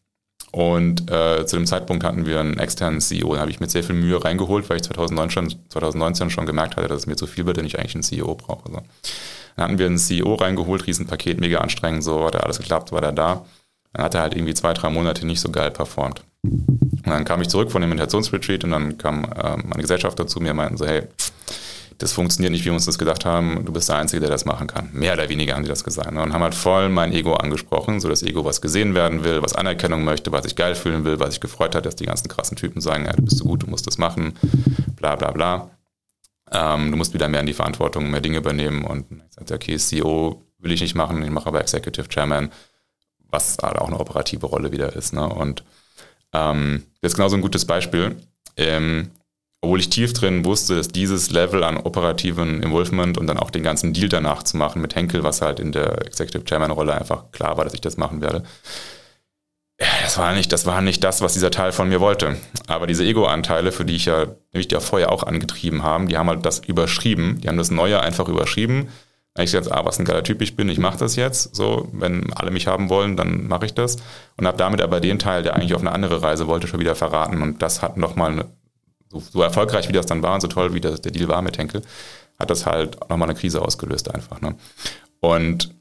Und zu dem Zeitpunkt hatten wir einen externen CEO. Da habe ich mit sehr viel Mühe reingeholt, weil ich 2019 schon gemerkt hatte, dass es mir zu viel wird und ich eigentlich einen CEO brauche. So. Dann hatten wir einen CEO reingeholt, Riesenpaket, mega anstrengend, so hat alles geklappt, war der da. Dann hat er halt irgendwie 2-3 Monate nicht so geil performt. Und dann kam ich zurück von dem Meditationsretreat und dann kam meine Gesellschafter zu mir und meinten so, hey, das funktioniert nicht, wie wir uns das gedacht haben, du bist der Einzige, der das machen kann. Mehr oder weniger haben die das gesagt. Und haben halt voll mein Ego angesprochen, so das Ego, was gesehen werden will, was Anerkennung möchte, was sich geil fühlen will, was sich gefreut hat, dass die ganzen krassen Typen sagen, ja, du bist so gut, du musst das machen, bla bla bla. Du musst wieder mehr in die Verantwortung, mehr Dinge übernehmen. Und ich sagte, okay, CEO will ich nicht machen, ich mache aber Executive Chairman, was halt auch eine operative Rolle wieder ist. Ne? Und das ist genauso ein gutes Beispiel. Obwohl ich tief drin wusste, dass dieses Level an operativen Involvement und dann auch den ganzen Deal danach zu machen mit Henkel, was halt in der Executive Chairman-Rolle einfach klar war, dass ich das machen werde. Das war nicht das, was dieser Teil von mir wollte. Aber diese Ego-Anteile, für die ich ja vorher auch angetrieben haben, die haben halt das überschrieben. Die haben das Neue einfach überschrieben. Ich gesagt, was ein geiler Typ ich bin, ich mache das jetzt. So, wenn alle mich haben wollen, dann mache ich das. Und habe damit aber den Teil, der eigentlich auf eine andere Reise wollte, schon wieder verraten. Und das hat nochmal so erfolgreich, wie das dann war und so toll, wie der Deal war mit Henkel, hat das halt nochmal eine Krise ausgelöst einfach. Ne? Und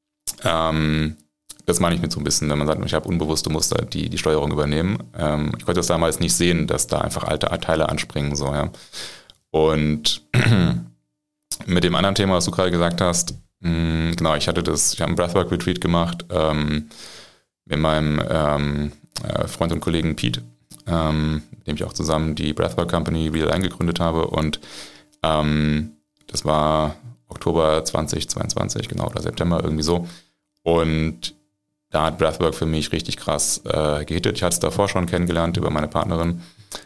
das meine ich mit so ein bisschen, wenn man sagt, ich habe unbewusst, du musst die Steuerung übernehmen. Ich konnte das damals nicht sehen, dass da einfach alte Teile anspringen. So, ja. Und mit dem anderen Thema, was du gerade gesagt hast, genau, ich habe einen Breathwork-Retreat gemacht mit meinem Freund und Kollegen Pete, mit dem ich auch zusammen die Breathwork Company wieder eingegründet habe. Und das war Oktober 2022, genau, oder September, irgendwie so. Und da hat Breathwork für mich richtig krass gehittet. Ich hatte es davor schon kennengelernt über meine Partnerin.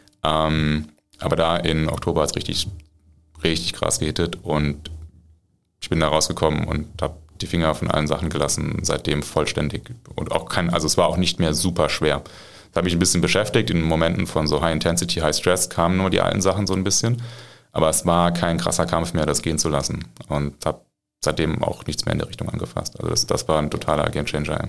Aber da in Oktober hat es richtig, richtig krass gehittet. Und ich bin da rausgekommen und habe die Finger von allen Sachen gelassen, seitdem vollständig. Und auch also es war auch nicht mehr super schwer. Das hat mich ein bisschen beschäftigt. In Momenten von so High Intensity, High Stress kamen nur die alten Sachen so ein bisschen. Aber es war kein krasser Kampf mehr, das gehen zu lassen. Und habe seitdem auch nichts mehr in der Richtung angefasst. Also das war ein totaler Gamechanger.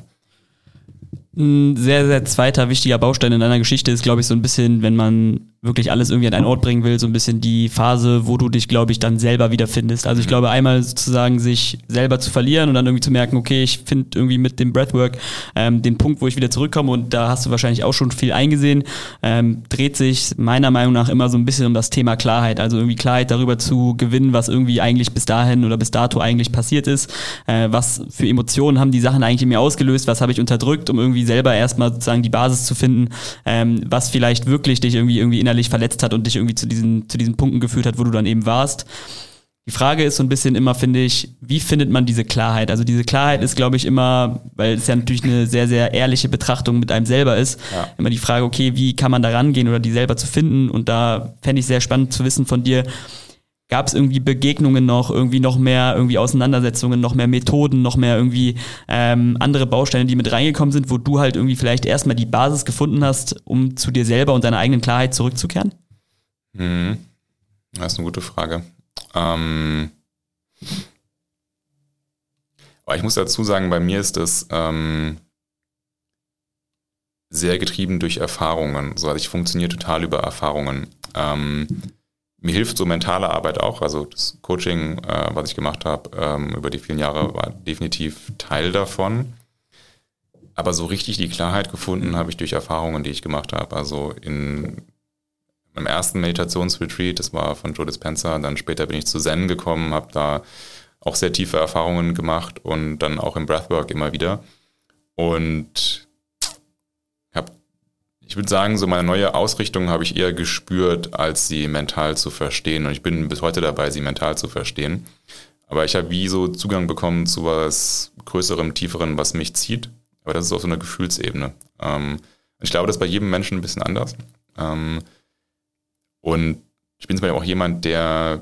Ein sehr, sehr zweiter wichtiger Baustein in deiner Geschichte ist, glaube ich, so ein bisschen, wenn man wirklich alles irgendwie an einen Ort bringen will, so ein bisschen die Phase, wo du dich, glaube ich, dann selber wiederfindest. Also ich glaube, einmal sozusagen sich selber zu verlieren und dann irgendwie zu merken, okay, ich finde irgendwie mit dem Breathwork den Punkt, wo ich wieder zurückkomme, und da hast du wahrscheinlich auch schon viel eingesehen, dreht sich meiner Meinung nach immer so ein bisschen um das Thema Klarheit. Also irgendwie Klarheit darüber zu gewinnen, was irgendwie eigentlich bis dahin oder bis dato eigentlich passiert ist. Was für Emotionen haben die Sachen eigentlich in mir ausgelöst? Was habe ich unterdrückt, um irgendwie selber erstmal sozusagen die Basis zu finden, was vielleicht wirklich dich irgendwie innerlich verletzt hat und dich irgendwie zu diesen Punkten geführt hat, wo du dann eben warst. Die Frage ist so ein bisschen immer, finde ich, wie findet man diese Klarheit? Also diese Klarheit ist, glaube ich, immer, weil es ja natürlich eine sehr, sehr ehrliche Betrachtung mit einem selber ist, immer die Frage, okay, wie kann man da rangehen oder die selber zu finden? Und da fände ich sehr spannend zu wissen von dir, gab es irgendwie Begegnungen noch mehr irgendwie Auseinandersetzungen, noch mehr Methoden, noch mehr irgendwie andere Bausteine, die mit reingekommen sind, wo du halt irgendwie vielleicht erstmal die Basis gefunden hast, um zu dir selber und deiner eigenen Klarheit zurückzukehren? Das ist eine gute Frage. Aber ich muss dazu sagen, bei mir ist das sehr getrieben durch Erfahrungen. Also ich funktioniere total über Erfahrungen. Mir hilft so mentale Arbeit auch, also das Coaching, was ich gemacht habe über die vielen Jahre, war definitiv Teil davon. Aber so richtig die Klarheit gefunden habe ich durch Erfahrungen, die ich gemacht habe. Also in meinem ersten Meditationsretreat, das war von Joe Dispenza, dann später bin ich zu Zen gekommen, habe da auch sehr tiefe Erfahrungen gemacht und dann auch im Breathwork immer wieder. Und ich würde sagen, so meine neue Ausrichtung habe ich eher gespürt, als sie mental zu verstehen. Und ich bin bis heute dabei, sie mental zu verstehen. Aber ich habe wie so Zugang bekommen zu was Größerem, Tieferem, was mich zieht. Aber das ist auf so einer Gefühlsebene. Ich glaube, das ist bei jedem Menschen ein bisschen anders. Und ich bin zum Beispiel auch jemand, der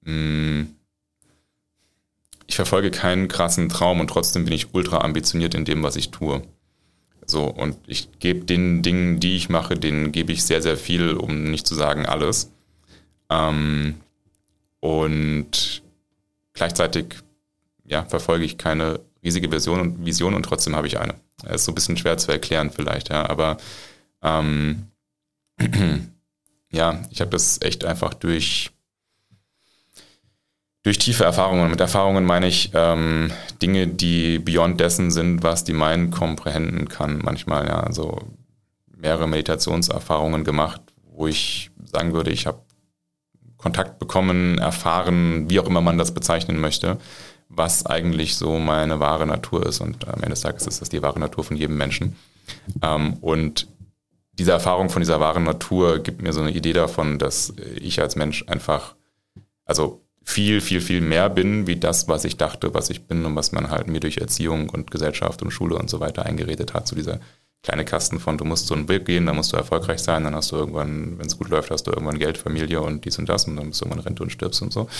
ich verfolge keinen krassen Traum und trotzdem bin ich ultra ambitioniert in dem, was ich tue. So, und ich gebe den Dingen, die ich mache, denen gebe ich sehr, sehr viel, um nicht zu sagen alles. Und gleichzeitig verfolge ich keine riesige Vision und trotzdem habe ich eine. Das ist so ein bisschen schwer zu erklären vielleicht, ja, aber Ja, ich habe das echt einfach durch tiefe Erfahrungen. Mit Erfahrungen meine ich Dinge, die beyond dessen sind, was die Mind comprehenden kann. Manchmal, ja, so mehrere Meditationserfahrungen gemacht, wo ich sagen würde, ich habe Kontakt bekommen, erfahren, wie auch immer man das bezeichnen möchte, was eigentlich so meine wahre Natur ist. Und am Ende des Tages ist das die wahre Natur von jedem Menschen. Und diese Erfahrung von dieser wahren Natur gibt mir so eine Idee davon, dass ich als Mensch einfach, also viel, viel, viel mehr bin, wie das, was ich dachte, was ich bin und was man halt mir durch Erziehung und Gesellschaft und Schule und so weiter eingeredet hat. So dieser kleine Kasten von, du musst so einen Weg gehen, dann musst du erfolgreich sein, dann hast du irgendwann, wenn es gut läuft, hast du irgendwann Geld, Familie und dies und das und dann bist du irgendwann Rente und stirbst und so.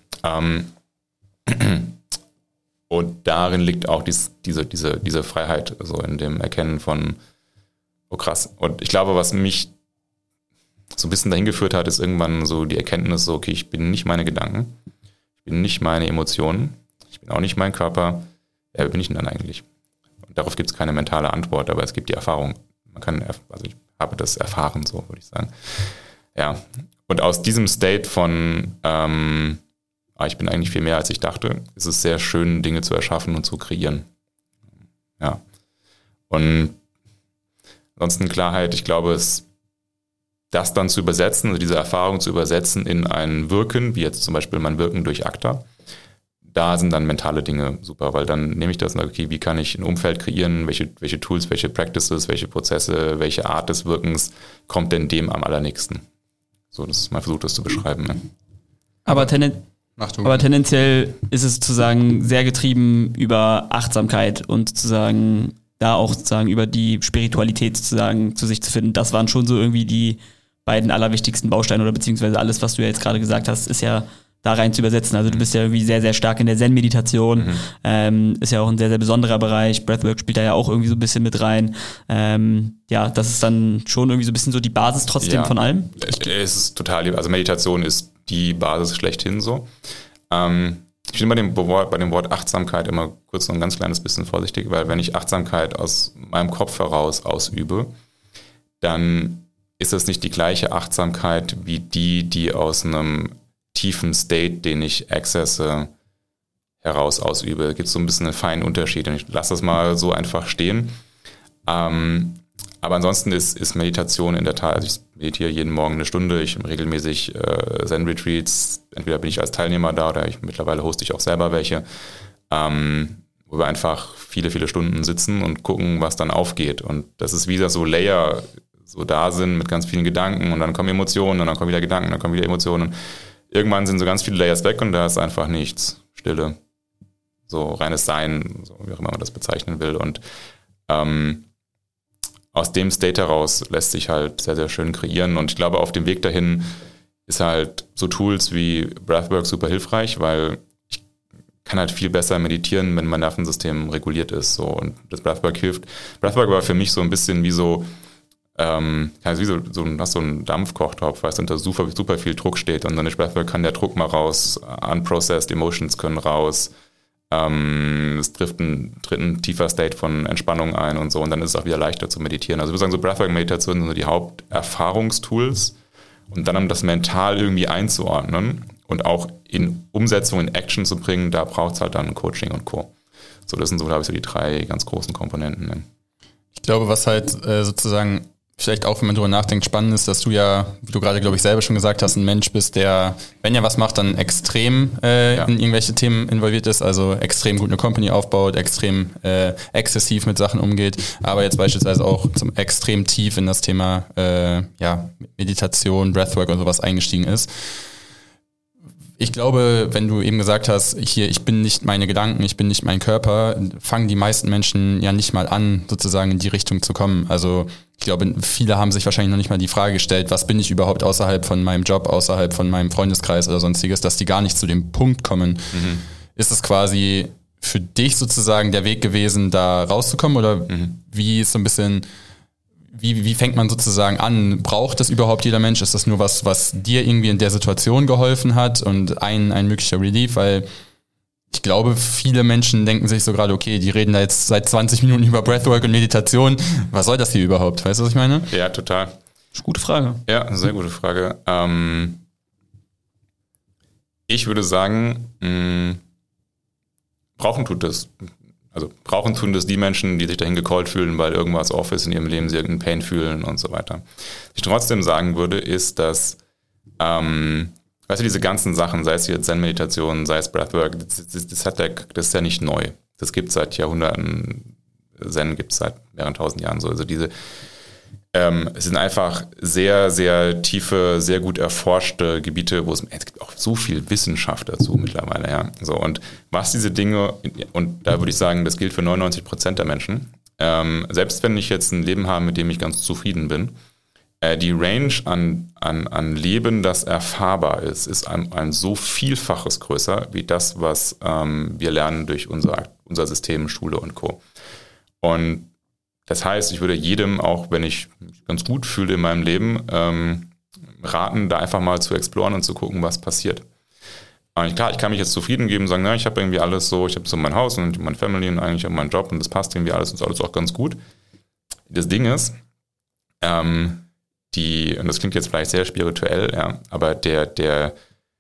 Und darin liegt auch diese Freiheit, so in dem Erkennen von, oh krass. Und ich glaube, was mich so ein bisschen dahin geführt hat, ist irgendwann so die Erkenntnis, so, okay, ich bin nicht meine Gedanken, ich bin nicht meine Emotionen, ich bin auch nicht mein Körper. Wer bin ich denn dann eigentlich? Und darauf gibt es keine mentale Antwort, aber es gibt die Erfahrung. Also ich habe das erfahren, so würde ich sagen. Ja. Und aus diesem State von, ich bin eigentlich viel mehr, als ich dachte, ist es sehr schön, Dinge zu erschaffen und zu kreieren. Ja. Und ansonsten Klarheit, ich glaube, das dann zu übersetzen, also diese Erfahrung zu übersetzen in ein Wirken, wie jetzt zum Beispiel mein Wirken durch Akta, da sind dann mentale Dinge super, weil dann nehme ich das und sage, okay, wie kann ich ein Umfeld kreieren, welche Tools, welche Practices, welche Prozesse, welche Art des Wirkens kommt denn dem am allernächsten? So, das ist mal versucht, das zu beschreiben. Ne? Aber tendenziell ist es sozusagen sehr getrieben über Achtsamkeit und sozusagen da auch sozusagen über die Spiritualität sozusagen zu sich zu finden. Das waren schon so irgendwie die beiden allerwichtigsten Bausteine oder beziehungsweise alles, was du ja jetzt gerade gesagt hast, ist ja da rein zu übersetzen. Also du bist ja irgendwie sehr, sehr stark in der Zen-Meditation. Ist ja auch ein sehr, sehr besonderer Bereich. Breathwork spielt da ja auch irgendwie so ein bisschen mit rein. Ja, das ist dann schon irgendwie so ein bisschen so die Basis trotzdem von allem. Es ist total, also Meditation ist die Basis schlechthin so. Ich bin bei dem Wort Achtsamkeit immer kurz noch ein ganz kleines bisschen vorsichtig, weil wenn ich Achtsamkeit aus meinem Kopf heraus ausübe, dann ist es nicht die gleiche Achtsamkeit wie die aus einem tiefen State, den ich accesse, heraus ausübe. Da gibt es so ein bisschen einen feinen Unterschied und ich lasse das mal so einfach stehen. Aber ansonsten ist Meditation in der Tat, also ich meditiere jeden Morgen eine Stunde, ich habe regelmäßig Zen-Retreats, entweder bin ich als Teilnehmer da oder mittlerweile hoste ich auch selber welche, wo wir einfach viele, viele Stunden sitzen und gucken, was dann aufgeht. Und das ist wie so Layer so da sind mit ganz vielen Gedanken und dann kommen Emotionen und dann kommen wieder Gedanken, dann kommen wieder Emotionen und irgendwann sind so ganz viele Layers weg und da ist einfach nichts, Stille, so reines Sein, so wie auch immer man das bezeichnen will. Und aus dem State heraus lässt sich halt sehr, sehr schön kreieren. Und ich glaube, auf dem Weg dahin ist halt so Tools wie Breathwork super hilfreich, weil ich kann halt viel besser meditieren, wenn mein Nervensystem reguliert ist. So. Und das Breathwork hilft. Breathwork war für mich so ein bisschen wie so, hast so einen Dampfkochtopf, weißt du, unter super, super viel Druck steht. Und dann ist Breathwork, kann der Druck mal raus, unprocessed Emotions können raus. Es tritt ein tiefer State von Entspannung ein und so und dann ist es auch wieder leichter zu meditieren. Also ich würde sagen, so Breathwork-Meditation sind so die Haupterfahrungstools und dann um das mental irgendwie einzuordnen und auch in Umsetzung, in Action zu bringen, da braucht es halt dann Coaching und Co. So, das sind so, glaube ich, so die 3 ganz großen Komponenten. Ne? Ich glaube, was halt sozusagen vielleicht auch, wenn man darüber nachdenkt, spannend ist, dass du ja, wie du gerade, glaube ich, selber schon gesagt hast, ein Mensch bist, der, wenn er was macht, dann extrem in irgendwelche Themen involviert ist, also extrem gut eine Company aufbaut, extrem exzessiv mit Sachen umgeht, aber jetzt beispielsweise auch zum extrem tief in das Thema Meditation, Breathwork und sowas eingestiegen ist. Ich glaube, wenn du eben gesagt hast, ich bin nicht meine Gedanken, ich bin nicht mein Körper, fangen die meisten Menschen ja nicht mal an, sozusagen in die Richtung zu kommen. Also ich glaube, viele haben sich wahrscheinlich noch nicht mal die Frage gestellt, was bin ich überhaupt außerhalb von meinem Job, außerhalb von meinem Freundeskreis oder sonstiges, dass die gar nicht zu dem Punkt kommen. Ist es quasi für dich sozusagen der Weg gewesen, da rauszukommen oder wie ist so ein bisschen... Wie fängt man sozusagen an? Braucht das überhaupt jeder Mensch? Ist das nur was dir irgendwie in der Situation geholfen hat und ein möglicher Relief? Weil Ich glaube, viele Menschen denken sich so gerade, okay, die reden da jetzt seit 20 Minuten über Breathwork und Meditation. Was soll das hier überhaupt? Weißt du, was ich meine? Ja, total. Gute Frage. Ja, sehr gute Frage. Ich würde sagen, brauchen tun das die Menschen, die sich dahin gecallt fühlen, weil irgendwas off ist in ihrem Leben, sie irgendeinen Pain fühlen und so weiter. Was ich trotzdem sagen würde, ist, dass weißt du, diese ganzen Sachen, sei es jetzt Zen-Meditation, sei es Breathwork, das ist ja nicht neu. Das gibt es seit Jahrhunderten. Zen gibt es seit mehreren tausend Jahren so. Also es sind einfach sehr, sehr tiefe, sehr gut erforschte Gebiete, es gibt auch so viel Wissenschaft dazu mittlerweile. Ja. So, und was diese Dinge, und da würde ich sagen, das gilt für 99% der Menschen, selbst wenn ich jetzt ein Leben habe, mit dem ich ganz zufrieden bin, die Range an Leben, das erfahrbar ist ein so Vielfaches größer, wie das, was wir lernen durch unser System, Schule und Co. Und das heißt, ich würde jedem, auch wenn ich mich ganz gut fühle in meinem Leben, raten, da einfach mal zu exploren und zu gucken, was passiert. Und klar, ich kann mich jetzt zufrieden geben und sagen, na, ich habe irgendwie alles so, ich habe so mein Haus und meine Family und eigentlich auch meinen Job und das passt irgendwie alles und ist alles auch ganz gut. Das Ding ist, und das klingt jetzt vielleicht sehr spirituell, ja, aber der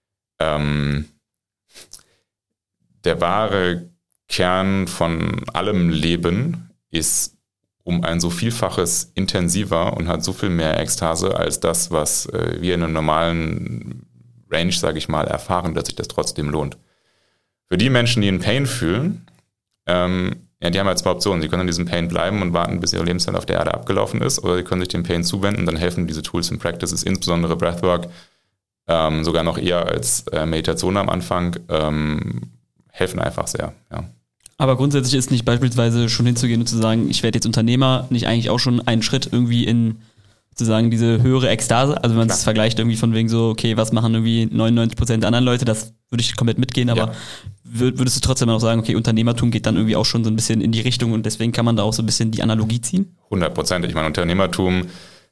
wahre Kern von allem Leben ist um ein so Vielfaches intensiver und hat so viel mehr Ekstase als das, was wir in einer normalen Range, sage ich mal, erfahren, dass sich das trotzdem lohnt. Für die Menschen, die in Pain fühlen, die haben halt zwei Optionen. Sie können in diesem Pain bleiben und warten, bis ihre Lebenszeit auf der Erde abgelaufen ist, oder sie können sich dem Pain zuwenden und dann helfen diese Tools und Practices, insbesondere Breathwork, sogar noch eher als Meditation am Anfang, helfen einfach sehr. Ja. Aber grundsätzlich ist nicht beispielsweise schon hinzugehen und zu sagen, ich werde jetzt Unternehmer, nicht eigentlich auch schon einen Schritt irgendwie in sozusagen diese höhere Ekstase? Also wenn man es vergleicht irgendwie von wegen so, okay, was machen irgendwie 99% der anderen Leute, das würde ich komplett mitgehen, aber würdest du trotzdem auch sagen, okay, Unternehmertum geht dann irgendwie auch schon so ein bisschen in die Richtung und deswegen kann man da auch so ein bisschen die Analogie ziehen? 100%. Ich meine, Unternehmertum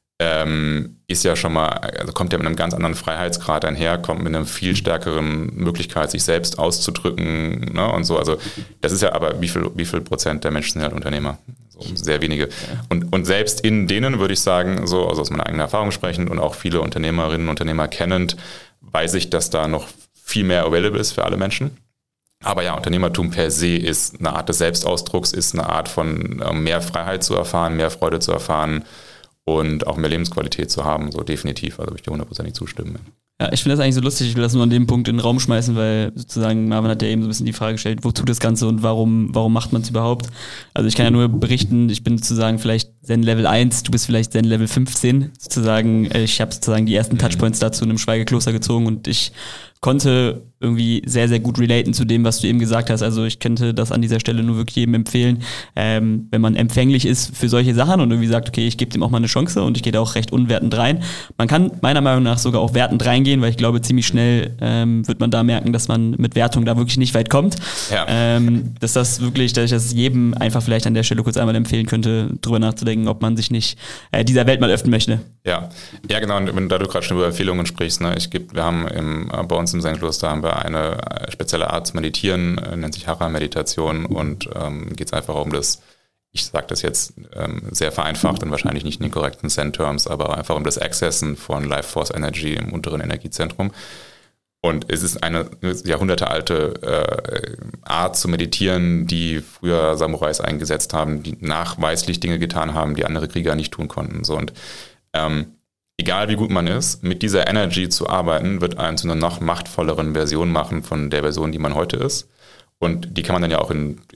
ist ja schon mal, also kommt ja mit einem ganz anderen Freiheitsgrad einher, kommt mit einer viel stärkeren Möglichkeit, sich selbst auszudrücken, ne, und so. Also das ist ja, aber wie viel Prozent der Menschen sind halt Unternehmer? So, sehr wenige. Und selbst in denen würde ich sagen, so, also aus meiner eigenen Erfahrung sprechend und auch viele Unternehmerinnen und Unternehmer kennend, weiß ich, dass da noch viel mehr available ist für alle Menschen. Aber ja, Unternehmertum per se ist eine Art des Selbstausdrucks, ist eine Art von mehr Freiheit zu erfahren, mehr Freude zu erfahren und auch mehr Lebensqualität zu haben, so definitiv. Also würde ich dir 100% zustimmen. Ja, ich finde das eigentlich so lustig, ich will das nur an dem Punkt in den Raum schmeißen, weil sozusagen Marvin hat ja eben so ein bisschen die Frage gestellt, wozu das Ganze und warum macht man es überhaupt? Also ich kann ja nur berichten, ich bin sozusagen vielleicht Zen Level 1, du bist vielleicht Zen Level 15, sozusagen, ich habe sozusagen die ersten Touchpoints dazu in einem Schweigekloster gezogen und ich konnte irgendwie sehr, sehr gut relaten zu dem, was du eben gesagt hast. Also ich könnte das an dieser Stelle nur wirklich jedem empfehlen, wenn man empfänglich ist für solche Sachen und irgendwie sagt, okay, ich gebe dem auch mal eine Chance und ich gehe da auch recht unwertend rein. Man kann meiner Meinung nach sogar auch wertend reingehen, weil ich glaube, ziemlich schnell wird man da merken, dass man mit Wertung da wirklich nicht weit kommt. Ja. Dass ich das jedem einfach vielleicht an der Stelle kurz einmal empfehlen könnte, drüber nachzudenken, ob man sich nicht dieser Welt mal öffnen möchte. Ja, genau. Und da du gerade schon über Empfehlungen sprichst, ne, wir haben bei uns im Zen-Kloster haben wir eine spezielle Art zu meditieren, nennt sich Hara-Meditation und geht es einfach um das, ich sage das jetzt sehr vereinfacht und wahrscheinlich nicht in den korrekten Zen-Terms, aber einfach um das Accessen von Life Force Energy im unteren Energiezentrum. Und es ist eine jahrhundertealte Art zu meditieren, die früher Samurais eingesetzt haben, die nachweislich Dinge getan haben, die andere Krieger nicht tun konnten. So, und egal wie gut man ist, mit dieser Energy zu arbeiten, wird einen zu einer noch machtvolleren Version machen von der Version, die man heute ist. Und die kann man dann ja auch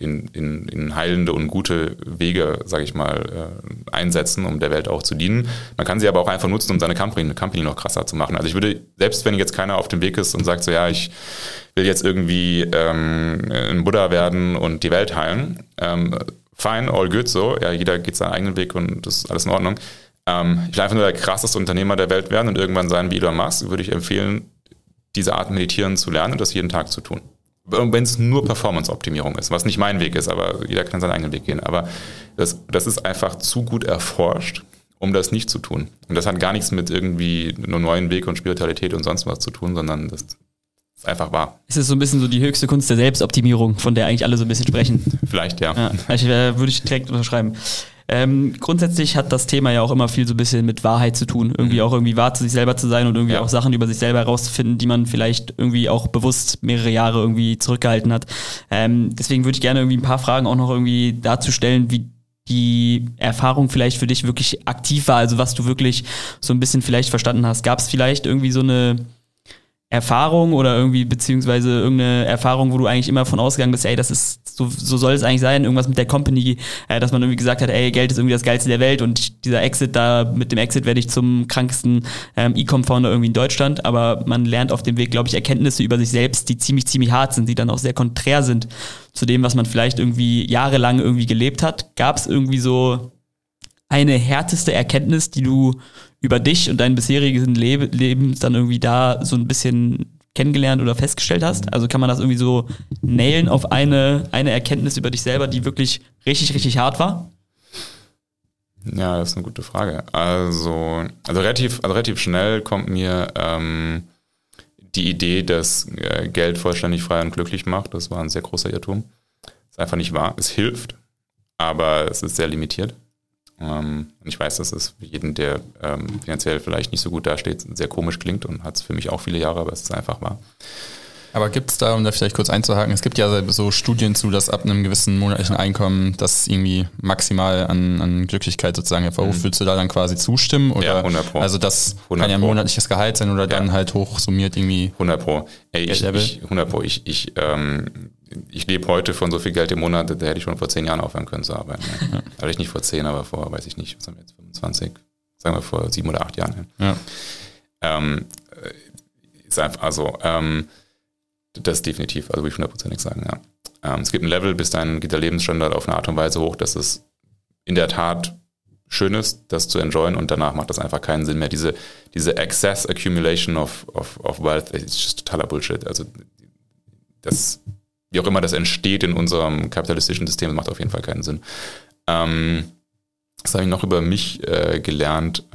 in heilende und gute Wege, sage ich mal, einsetzen, um der Welt auch zu dienen. Man kann sie aber auch einfach nutzen, um seine Company noch krasser zu machen. Also ich würde, selbst wenn jetzt keiner auf dem Weg ist und sagt so, ja, ich will jetzt irgendwie ein Buddha werden und die Welt heilen, fine, all good so, ja, jeder geht seinen eigenen Weg und das ist alles in Ordnung. Ich will einfach nur der krasseste Unternehmer der Welt werden und irgendwann sein wie Elon Musk, würde ich empfehlen, diese Art meditieren zu lernen und das jeden Tag zu tun. Wenn es nur Performance-Optimierung ist, was nicht mein Weg ist, aber jeder kann seinen eigenen Weg gehen. Aber das ist einfach zu gut erforscht, um das nicht zu tun. Und das hat gar nichts mit irgendwie einem neuen Weg und Spiritualität und sonst was zu tun, sondern das es einfach war. Es ist so ein bisschen so die höchste Kunst der Selbstoptimierung, von der eigentlich alle so ein bisschen sprechen. Vielleicht, ja. Würde ich direkt unterschreiben. Grundsätzlich hat das Thema ja auch immer viel so ein bisschen mit Wahrheit zu tun. Irgendwie auch irgendwie wahr zu sich selber zu sein und irgendwie auch Sachen über sich selber herauszufinden, die man vielleicht irgendwie auch bewusst mehrere Jahre irgendwie zurückgehalten hat. Deswegen würde ich gerne irgendwie ein paar Fragen auch noch irgendwie dazu stellen, wie die Erfahrung vielleicht für dich wirklich aktiv war, also was du wirklich so ein bisschen vielleicht verstanden hast. Gab es vielleicht irgendwie so eine Erfahrung oder irgendwie beziehungsweise irgendeine Erfahrung, wo du eigentlich immer von ausgegangen bist, ey, das ist so soll es eigentlich sein, irgendwas mit der Company, dass man irgendwie gesagt hat, ey, Geld ist irgendwie das Geilste der Welt und dieser Exit da, mit dem Exit werde ich zum krankesten E-Com-Founder irgendwie in Deutschland, aber man lernt auf dem Weg, glaube ich, Erkenntnisse über sich selbst, die ziemlich hart sind, die dann auch sehr konträr sind zu dem, was man vielleicht irgendwie jahrelang irgendwie gelebt hat. Gab es irgendwie so eine härteste Erkenntnis, die du über dich und dein bisheriges Leben dann irgendwie da so ein bisschen kennengelernt oder festgestellt hast? Also kann man das irgendwie so nailen auf eine Erkenntnis über dich selber, die wirklich richtig hart war? Ja, das ist eine gute Frage. Also relativ schnell kommt mir die Idee, dass Geld vollständig frei und glücklich macht. Das war ein sehr großer Irrtum. Das ist einfach nicht wahr. Es hilft, aber es ist sehr limitiert. Und ich weiß, dass es für jeden, der finanziell vielleicht nicht so gut dasteht, sehr komisch klingt und hat es für mich auch viele Jahre, aber es ist einfach wahr. Aber gibt es da, um da vielleicht kurz einzuhaken, es gibt ja so Studien zu, dass ab einem gewissen monatlichen Einkommen das irgendwie maximal an Glücklichkeit sozusagen hervorruft. Würdest du da dann quasi zustimmen? Oder? Ja, 100%. Also das kann ja ein monatliches Gehalt sein oder dann halt hochsummiert irgendwie. 100%. Ey, 100%. Ich lebe heute von so viel Geld im Monat, da hätte ich schon vor 10 Jahren aufhören können zu arbeiten. Ja. Also nicht vor 10, aber vor, weiß ich nicht, was haben wir jetzt, 25, sagen wir vor 7 oder 8 Jahren. Ja. Ist einfach, das definitiv, also würde ich 100% sagen, ja. Es gibt ein Level, bis dahin geht der Lebensstandard auf eine Art und Weise hoch, dass es in der Tat schön ist, das zu enjoyen und danach macht das einfach keinen Sinn mehr. Diese Excess Accumulation of Wealth ist just totaler Bullshit. Also das, wie auch immer das entsteht in unserem kapitalistischen System, macht auf jeden Fall keinen Sinn. Was habe ich noch über mich gelernt?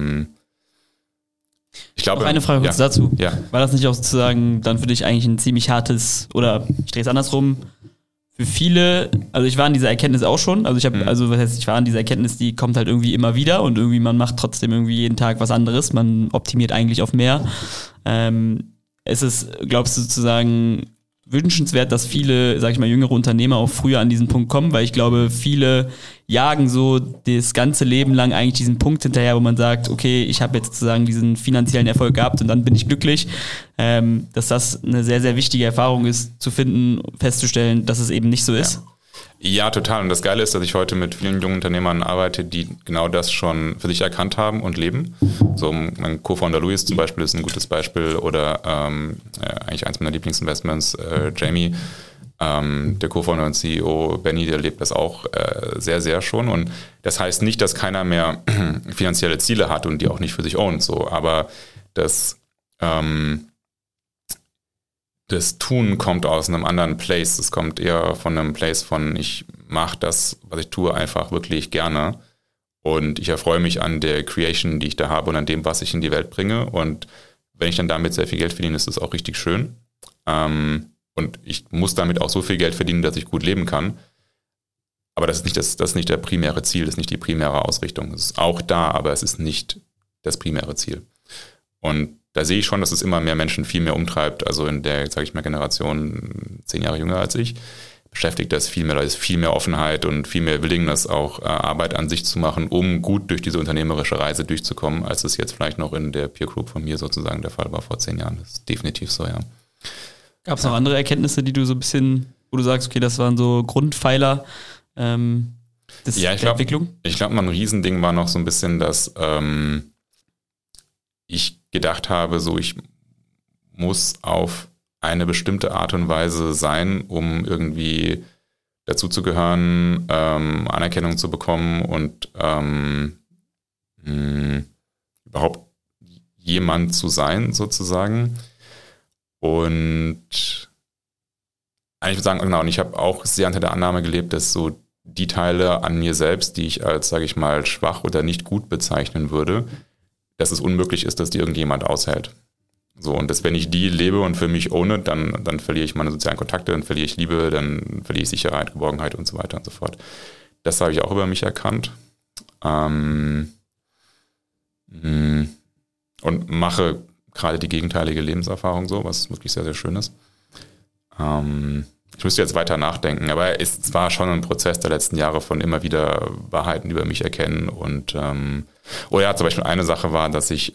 Ich glaube, noch eine Frage kurz dazu. Ja. War das nicht auch sozusagen dann für dich eigentlich ein ziemlich hartes, oder ich drehe es andersrum, für viele, also ich war in dieser Erkenntnis auch schon, also ich war in dieser Erkenntnis, die kommt halt irgendwie immer wieder und irgendwie man macht trotzdem irgendwie jeden Tag was anderes, man optimiert eigentlich auf mehr. Es ist, glaubst du, sozusagen wünschenswert, dass viele, sag ich mal, jüngere Unternehmer auch früher an diesen Punkt kommen, weil ich glaube, viele jagen so das ganze Leben lang eigentlich diesen Punkt hinterher, wo man sagt, okay, ich habe jetzt sozusagen diesen finanziellen Erfolg gehabt und dann bin ich glücklich, dass das eine sehr, sehr wichtige Erfahrung ist, zu finden, festzustellen, dass es eben nicht so ist. Ja, total. Und das Geile ist, dass ich heute mit vielen jungen Unternehmern arbeite, die genau das schon für sich erkannt haben und leben. So mein Co-Founder Luis zum Beispiel ist ein gutes Beispiel oder eigentlich eins meiner Lieblingsinvestments, Jamie, der Co-Founder und CEO Benny, der lebt das auch sehr, sehr schon. Und das heißt nicht, dass keiner mehr finanzielle Ziele hat und die auch nicht für sich ownt. So, aber das Tun kommt aus einem anderen Place. Es kommt eher von einem Place von, ich mache das, was ich tue, einfach wirklich gerne. Und ich erfreue mich an der Creation, die ich da habe und an dem, was ich in die Welt bringe. Und wenn ich dann damit sehr viel Geld verdiene, ist das auch richtig schön. Und ich muss damit auch so viel Geld verdienen, dass ich gut leben kann. Aber das ist nicht der primäre Ziel, das ist nicht die primäre Ausrichtung. Es ist auch da, aber es ist nicht das primäre Ziel. Und da sehe ich schon, dass es immer mehr Menschen viel mehr umtreibt. Also in der, sage ich mal, Generation 10 Jahre jünger als ich, beschäftigt das viel mehr Leute, viel mehr Offenheit und viel mehr Willingness, auch Arbeit an sich zu machen, um gut durch diese unternehmerische Reise durchzukommen, als es jetzt vielleicht noch in der Peer Group von mir sozusagen der Fall war vor 10 Jahren. Das ist definitiv so, ja. Gab es noch andere Erkenntnisse, die du so ein bisschen, wo du sagst, okay, das waren so Grundpfeiler der Entwicklung? Ich glaube, ein Riesending war noch so ein bisschen, dass ich gedacht habe, so ich muss auf eine bestimmte Art und Weise sein, um irgendwie dazuzugehören, Anerkennung zu bekommen und überhaupt jemand zu sein, sozusagen. Und eigentlich würde ich sagen, genau, und ich habe auch sehr unter der Annahme gelebt, dass so die Teile an mir selbst, die ich als, sage ich mal, schwach oder nicht gut bezeichnen würde, dass es unmöglich ist, dass die irgendjemand aushält. So, und wenn ich die lebe und für mich ohne, dann verliere ich meine sozialen Kontakte, dann verliere ich Liebe, dann verliere ich Sicherheit, Geborgenheit und so weiter und so fort. Das habe ich auch über mich erkannt. Und mache gerade die gegenteilige Lebenserfahrung so, was wirklich sehr, sehr schön ist. Ich müsste jetzt weiter nachdenken, aber es war schon ein Prozess der letzten Jahre von immer wieder Wahrheiten über mich erkennen. Und zum Beispiel eine Sache war, dass ich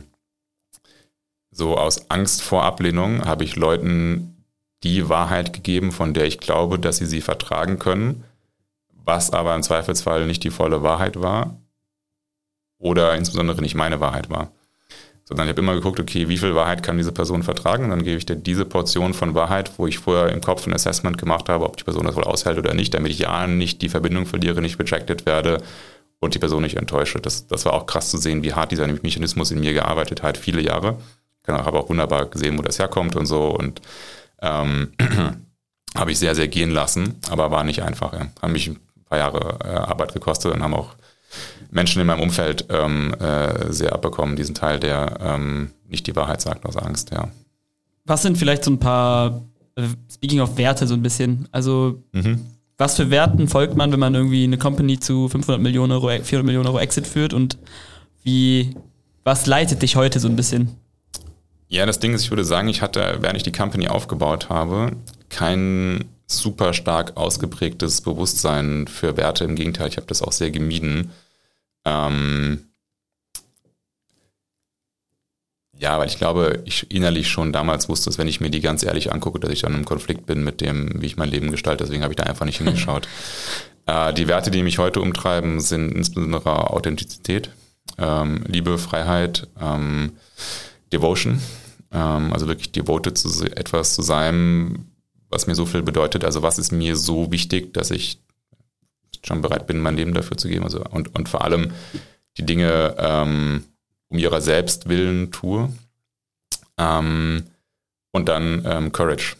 so aus Angst vor Ablehnung habe ich Leuten die Wahrheit gegeben, von der ich glaube, dass sie vertragen können, was aber im Zweifelsfall nicht die volle Wahrheit war oder insbesondere nicht meine Wahrheit war. Sondern ich habe immer geguckt, okay, wie viel Wahrheit kann diese Person vertragen? Und dann gebe ich dir diese Portion von Wahrheit, wo ich vorher im Kopf ein Assessment gemacht habe, ob die Person das wohl aushält oder nicht, damit ich ja nicht die Verbindung verliere, nicht rejected werde und die Person nicht enttäusche. Das war auch krass zu sehen, wie hart dieser Mechanismus in mir gearbeitet hat, viele Jahre. Ich habe auch wunderbar gesehen, wo das herkommt und so. Und habe ich sehr, sehr gehen lassen, aber war nicht einfach. Ja. Haben mich ein paar Jahre Arbeit gekostet und haben auch Menschen in meinem Umfeld sehr abbekommen, diesen Teil, der nicht die Wahrheit sagt aus Angst, ja. Was sind vielleicht so ein paar, speaking of Werte so ein bisschen, also was für Werten folgt man, wenn man irgendwie eine Company zu 500 Millionen Euro, 400 Millionen Euro Exit führt und was leitet dich heute so ein bisschen? Ja, das Ding ist, ich würde sagen, ich hatte, während ich die Company aufgebaut habe, kein super stark ausgeprägtes Bewusstsein für Werte. Im Gegenteil, ich habe das auch sehr gemieden. Weil ich glaube, ich innerlich schon damals wusste, dass wenn ich mir die ganz ehrlich angucke, dass ich dann im Konflikt bin mit dem, wie ich mein Leben gestalte. Deswegen habe ich da einfach nicht hingeschaut. Die Werte, die mich heute umtreiben, sind insbesondere Authentizität, Liebe, Freiheit, Devotion. Also wirklich devoted zu etwas zu sein, was mir so viel bedeutet. Also was ist mir so wichtig, dass ich schon bereit bin, mein Leben dafür zu geben. Also und vor allem die Dinge um ihrer selbst willen tue. Und dann Courage.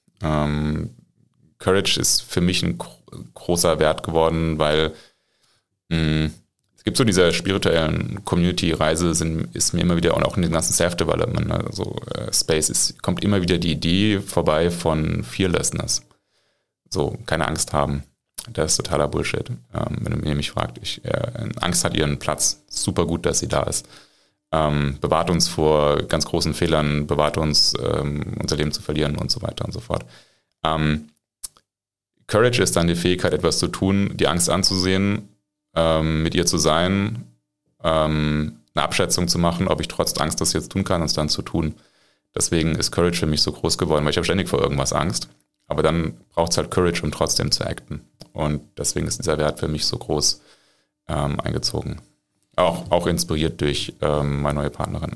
Courage ist für mich ein großer Wert geworden, weil es gibt so diese spirituellen Community-Reise, ist mir immer wieder, und auch in dem ganzen Self-Development, also Space, kommt immer wieder die Idee vorbei von Fearlessness. So, keine Angst haben. Das ist totaler Bullshit, wenn ihr mich fragt. Angst hat ihren Platz. Super gut, dass sie da ist. Bewahrt uns vor ganz großen Fehlern, bewahrt uns, unser Leben zu verlieren und so weiter und so fort. Courage ist dann die Fähigkeit, etwas zu tun, die Angst anzusehen, mit ihr zu sein, eine Abschätzung zu machen, ob ich trotz Angst das jetzt tun kann und es dann zu tun. Deswegen ist Courage für mich so groß geworden, weil ich habe ständig vor irgendwas Angst. Aber dann braucht es halt Courage, um trotzdem zu acten. Und deswegen ist dieser Wert für mich so groß eingezogen. Auch inspiriert durch meine neue Partnerin.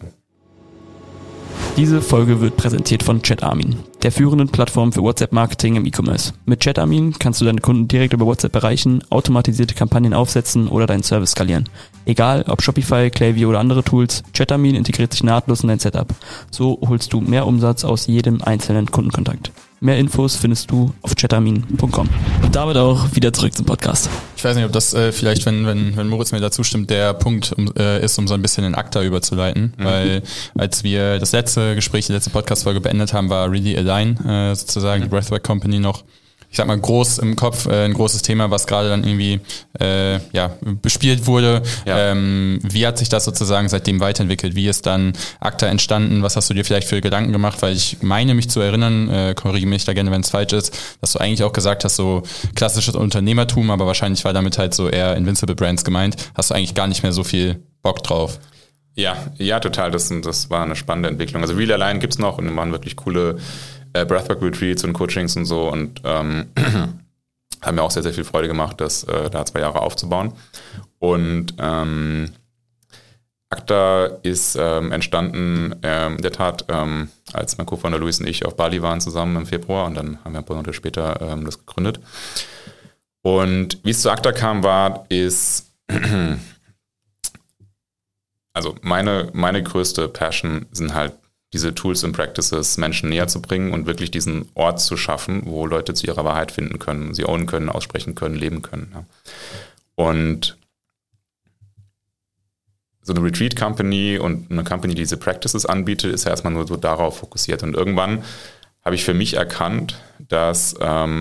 Diese Folge wird präsentiert von ChatArmin, der führenden Plattform für WhatsApp-Marketing im E-Commerce. Mit ChatArmin kannst du deine Kunden direkt über WhatsApp erreichen, automatisierte Kampagnen aufsetzen oder deinen Service skalieren. Egal, ob Shopify, Klaviyo oder andere Tools, ChatArmin integriert sich nahtlos in dein Setup. So holst du mehr Umsatz aus jedem einzelnen Kundenkontakt. Mehr Infos findest du auf chatarmin.com. Und damit auch wieder zurück zum Podcast. Ich weiß nicht, ob das vielleicht, wenn Moritz mir dazu stimmt, der Punkt ist, um so ein bisschen in ACTA überzuleiten. Weil als wir das letzte Gespräch, die letzte Podcast-Folge beendet haben, war Really Align, sozusagen die Breathwork Company noch, ich sag mal, groß im Kopf, ein großes Thema, was gerade dann irgendwie bespielt wurde. Ja. Wie hat sich das sozusagen seitdem weiterentwickelt? Wie ist dann ACTA entstanden? Was hast du dir vielleicht für Gedanken gemacht? Weil ich meine, mich zu erinnern, korrigiere mich da gerne, wenn es falsch ist, dass du eigentlich auch gesagt hast, so klassisches Unternehmertum, aber wahrscheinlich war damit halt so eher Invincible Brands gemeint. Hast du eigentlich gar nicht mehr so viel Bock drauf? Ja, total. Das war eine spannende Entwicklung. Also Really Align gibt's noch und wir machen wirklich coole Breathwork-Retreats und Coachings und so und haben mir auch sehr, sehr viel Freude gemacht, das da 2 Jahre aufzubauen. Und ACTA ist entstanden, in der Tat, als mein Co-Founder Luis und ich auf Bali waren zusammen im Februar und dann haben wir ein paar Monate später das gegründet. Und wie es zu ACTA kam, ist also meine größte Passion sind halt diese Tools und Practices Menschen näher zu bringen und wirklich diesen Ort zu schaffen, wo Leute zu ihrer Wahrheit finden können, sie ownen können, aussprechen können, leben können. Ja. Und so eine Retreat-Company und eine Company, die diese Practices anbietet, ist ja erstmal nur so darauf fokussiert. Und irgendwann habe ich für mich erkannt, dass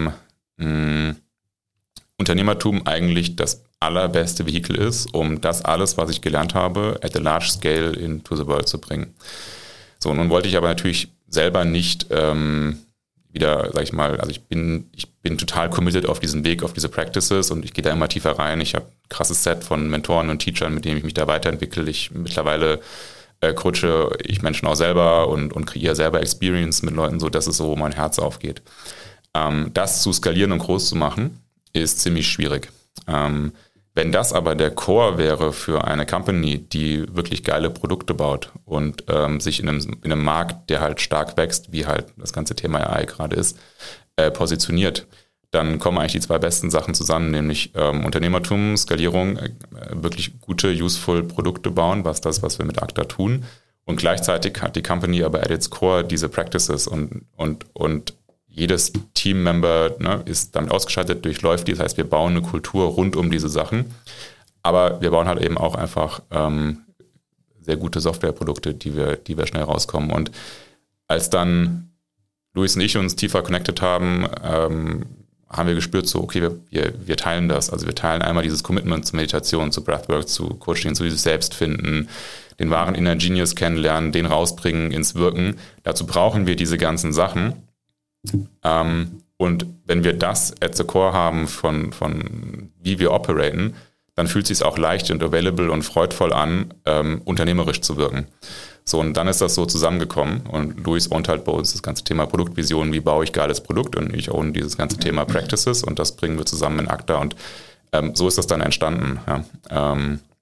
Unternehmertum eigentlich das allerbeste Vehikel ist, um das alles, was ich gelernt habe, at a large scale into the world zu bringen. So, nun wollte ich aber natürlich selber nicht wieder, sag ich mal, also ich bin total committed auf diesen Weg, auf diese Practices und ich gehe da immer tiefer rein. Ich habe ein krasses Set von Mentoren und Teachern, mit denen ich mich da weiterentwickle. Mittlerweile coache ich Menschen auch selber und kreiere selber Experience mit Leuten, so dass es so, wo mein Herz aufgeht. Das zu skalieren und groß zu machen, ist ziemlich schwierig. Wenn das aber der Core wäre für eine Company, die wirklich geile Produkte baut und sich in einem Markt, der halt stark wächst, wie halt das ganze Thema AI gerade ist, positioniert, dann kommen eigentlich die zwei besten Sachen zusammen, nämlich Unternehmertum, Skalierung, wirklich gute, useful Produkte bauen, was wir mit Acta tun. Und gleichzeitig hat die Company aber at its core diese Practices und jedes Teammember ist damit ausgestattet, durchläuft die. Das heißt, wir bauen eine Kultur rund um diese Sachen. Aber wir bauen halt eben auch einfach sehr gute Softwareprodukte, die wir schnell rauskommen. Und als dann Luis und ich uns tiefer connected haben, haben wir gespürt, so, okay, wir teilen das. Also wir teilen einmal dieses Commitment zu Meditation, zu Breathwork, zu Coaching, zu dieses Selbstfinden, den wahren Inner Genius kennenlernen, den rausbringen ins Wirken. Dazu brauchen wir diese ganzen Sachen. Und wenn wir das at the core haben von wie wir operaten, dann fühlt es sich auch leicht und available und freudvoll an, unternehmerisch zu wirken. So, und dann ist das so zusammengekommen und Luis ownt halt bei uns das ganze Thema Produktvision, wie baue ich geiles Produkt, und ich own dieses ganze Thema Practices und das bringen wir zusammen in Acta und so ist das dann entstanden. Ja.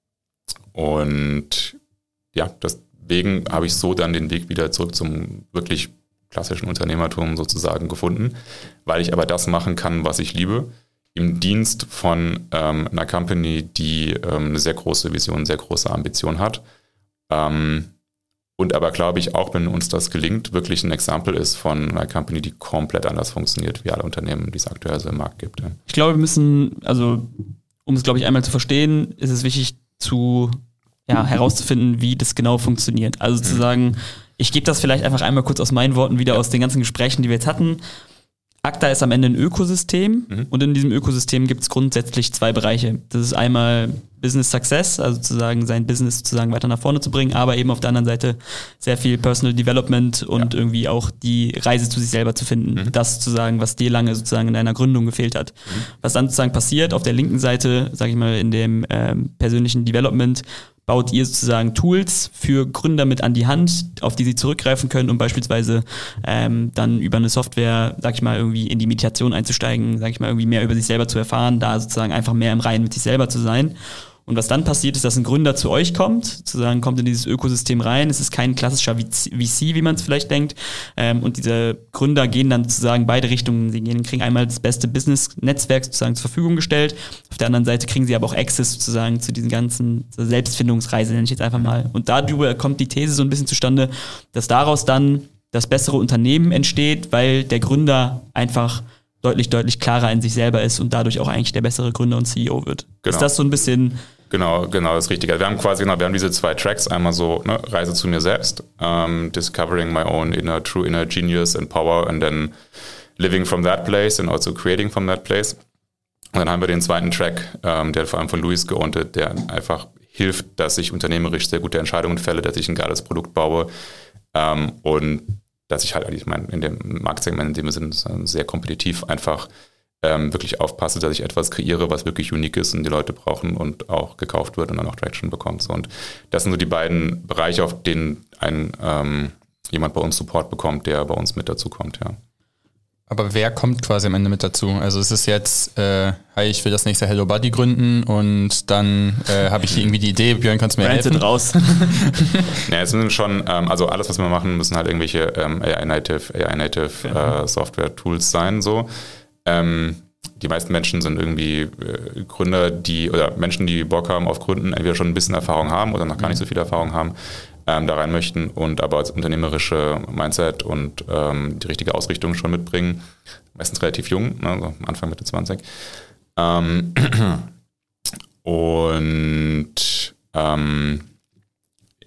Und ja, deswegen habe ich so dann den Weg wieder zurück zum wirklich klassischen Unternehmertum sozusagen gefunden, weil ich aber das machen kann, was ich liebe, im Dienst von einer Company, die eine sehr große Vision, sehr große Ambition hat. Und aber glaube ich auch, wenn uns das gelingt, wirklich ein Exempel ist von einer Company, die komplett anders funktioniert wie alle Unternehmen, die es aktuell so im Markt gibt. Ja. Ich glaube, wir müssen, also um es, glaube ich, einmal zu verstehen, ist es wichtig herauszufinden, wie das genau funktioniert. Also zu sagen, ich gebe das vielleicht einfach einmal kurz aus meinen Worten wieder aus den ganzen Gesprächen, die wir jetzt hatten. Acta ist am Ende ein Ökosystem und in diesem Ökosystem gibt es grundsätzlich zwei Bereiche. Das ist einmal Business Success, also sozusagen sein Business sozusagen weiter nach vorne zu bringen, aber eben auf der anderen Seite sehr viel Personal Development und irgendwie auch die Reise zu sich selber zu finden. Das sozusagen, was dir lange sozusagen in deiner Gründung gefehlt hat. Was dann sozusagen passiert, auf der linken Seite, sage ich mal, in dem persönlichen Development, baut ihr sozusagen Tools für Gründer mit an die Hand, auf die sie zurückgreifen können, um beispielsweise dann über eine Software, sag ich mal, irgendwie in die Meditation einzusteigen, sag ich mal, irgendwie mehr über sich selber zu erfahren, da sozusagen einfach mehr im Reinen mit sich selber zu sein. Und was dann passiert ist, dass ein Gründer zu euch kommt, sozusagen kommt in dieses Ökosystem rein. Es ist kein klassischer VC, wie man es vielleicht denkt. Und diese Gründer gehen dann sozusagen beide Richtungen. Sie kriegen einmal das beste Business-Netzwerk sozusagen zur Verfügung gestellt. Auf der anderen Seite kriegen sie aber auch Access sozusagen zu diesen ganzen Selbstfindungsreise, nenne ich jetzt einfach mal. Und darüber kommt die These so ein bisschen zustande, dass daraus dann das bessere Unternehmen entsteht, weil der Gründer einfach deutlich klarer in sich selber ist und dadurch auch eigentlich der bessere Gründer und CEO wird. Genau. Ist das so ein bisschen... Genau, das ist richtig. Wir haben diese zwei Tracks, einmal so, Reise zu mir selbst, discovering my own true inner genius and power and then living from that place and also creating from that place. Und dann haben wir den zweiten Track, der vor allem von Luis geowned wird, der einfach hilft, dass ich unternehmerisch sehr gute Entscheidungen fälle, dass ich ein geiles Produkt baue und dass ich halt, ich meine, in dem Marktsegment, in dem wir sind, sehr kompetitiv einfach wirklich aufpasse, dass ich etwas kreiere, was wirklich unique ist und die Leute brauchen und auch gekauft wird und dann auch Traction bekommt. So, und das sind so die beiden Bereiche, auf denen jemand bei uns Support bekommt, der bei uns mit dazu kommt, ja. Aber wer kommt quasi am Ende mit dazu? Also es ist jetzt, hi, ich will das nächste Hello Buddy gründen und dann habe ich irgendwie die Idee, Björn, kannst du mir helfen? raus. Ja, es sind schon, also alles, was wir machen, müssen halt irgendwelche AI-native Software-Tools sein, so. Die meisten Menschen sind irgendwie Gründer, oder Menschen, die Bock haben auf Gründen, entweder schon ein bisschen Erfahrung haben oder noch gar nicht so viel Erfahrung haben, da rein möchten und aber als unternehmerische Mindset und die richtige Ausrichtung schon mitbringen. Meistens relativ jung, so Anfang, Mitte 20.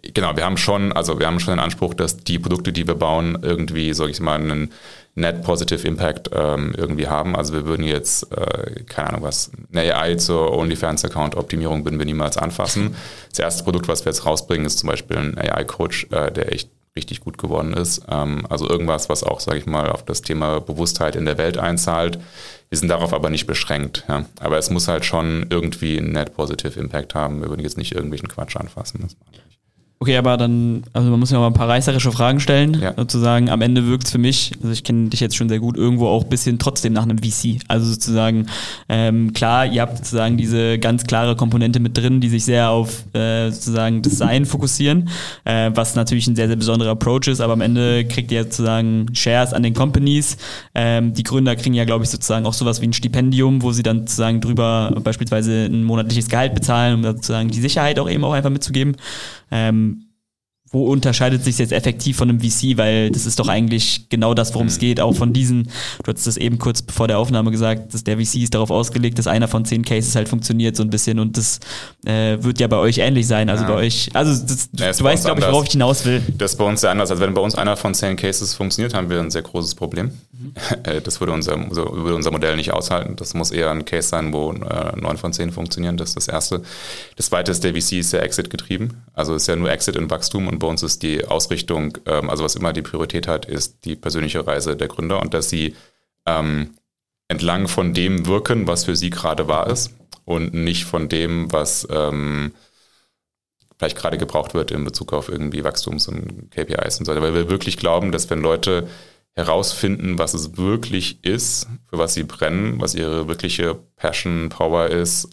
Genau, wir haben schon den Anspruch, dass die Produkte, die wir bauen, irgendwie, sag ich mal, einen Net Positive Impact irgendwie haben. Also wir würden jetzt, keine Ahnung was, eine AI zur OnlyFans-Account-Optimierung würden wir niemals anfassen. Das erste Produkt, was wir jetzt rausbringen, ist zum Beispiel ein AI-Coach, der echt richtig gut geworden ist. Also irgendwas, was auch, sage ich mal, auf das Thema Bewusstheit in der Welt einzahlt. Wir sind darauf aber nicht beschränkt. Ja. Aber es muss halt schon irgendwie einen Net Positive Impact haben. Wir würden jetzt nicht irgendwelchen Quatsch anfassen. Das machen wir nicht. Okay, aber dann, also man muss ja mal ein paar reißerische Fragen stellen. Ja. Sozusagen, am Ende wirkt es für mich, also ich kenne dich jetzt schon sehr gut, irgendwo auch ein bisschen trotzdem nach einem VC. Also sozusagen, klar, ihr habt sozusagen diese ganz klare Komponente mit drin, die sich sehr auf sozusagen Design fokussieren, was natürlich ein sehr, sehr besonderer Approach ist, aber am Ende kriegt ihr sozusagen Shares an den Companies. Die Gründer kriegen ja, glaube ich, sozusagen auch sowas wie ein Stipendium, wo sie dann sozusagen drüber beispielsweise ein monatliches Gehalt bezahlen, um sozusagen die Sicherheit auch eben auch einfach mitzugeben. Wo unterscheidet sich jetzt effektiv von einem VC, weil das ist doch eigentlich genau das, worum es geht, auch von diesen, du hattest das eben kurz vor der Aufnahme gesagt, dass der VC ist darauf ausgelegt, dass einer von 10 Cases halt funktioniert so ein bisschen und das wird ja bei euch ähnlich sein, also bei euch, also das, du weißt, glaube ich, worauf ich hinaus will. Das ist bei uns sehr anders, also wenn bei uns einer von 10 Cases funktioniert, haben wir ein sehr großes Problem. Das würde unser Modell nicht aushalten, das muss eher ein Case sein, wo 9 von 10 funktionieren, das ist das Erste. Das Zweite ist, der VC ist sehr Exit getrieben, also ist ja nur Exit in Wachstum und bei uns ist die Ausrichtung, also was immer die Priorität hat, ist die persönliche Reise der Gründer und dass sie entlang von dem wirken, was für sie gerade wahr ist und nicht von dem, was vielleicht gerade gebraucht wird in Bezug auf irgendwie Wachstums- und KPIs und so weiter. Weil wir wirklich glauben, dass wenn Leute herausfinden, was es wirklich ist, für was sie brennen, was ihre wirkliche Passion, Power ist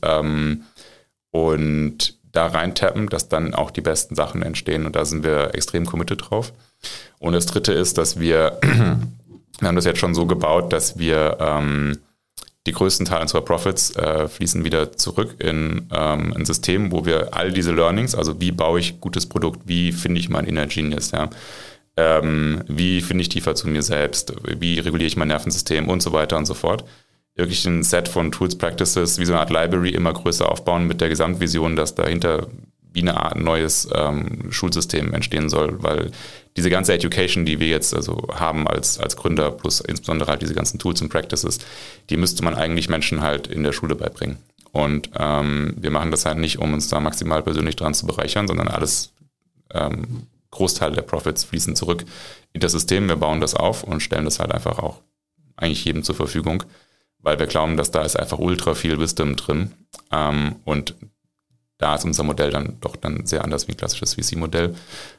und da reintappen, dass dann auch die besten Sachen entstehen und da sind wir extrem committed drauf. Und das Dritte ist, dass wir haben das jetzt schon so gebaut, dass wir die größten Teile unserer Profits fließen wieder zurück in ein System, wo wir all diese Learnings, also wie baue ich gutes Produkt, wie finde ich mein Inner Genius, ja, wie finde ich tiefer zu mir selbst, wie reguliere ich mein Nervensystem und so weiter und so fort. Wirklich ein Set von Tools, Practices, wie so eine Art Library immer größer aufbauen mit der Gesamtvision, dass dahinter wie eine Art neues Schulsystem entstehen soll, weil diese ganze Education, die wir jetzt also haben als Gründer, plus insbesondere halt diese ganzen Tools und Practices, die müsste man eigentlich Menschen halt in der Schule beibringen. Und wir machen das halt nicht, um uns da maximal persönlich dran zu bereichern, sondern alles, Großteil der Profits fließen zurück in das System. Wir bauen das auf und stellen das halt einfach auch eigentlich jedem zur Verfügung, weil wir glauben, dass da ist einfach ultra viel Wisdom drin und da ist unser Modell dann doch sehr anders wie ein klassisches VC-Modell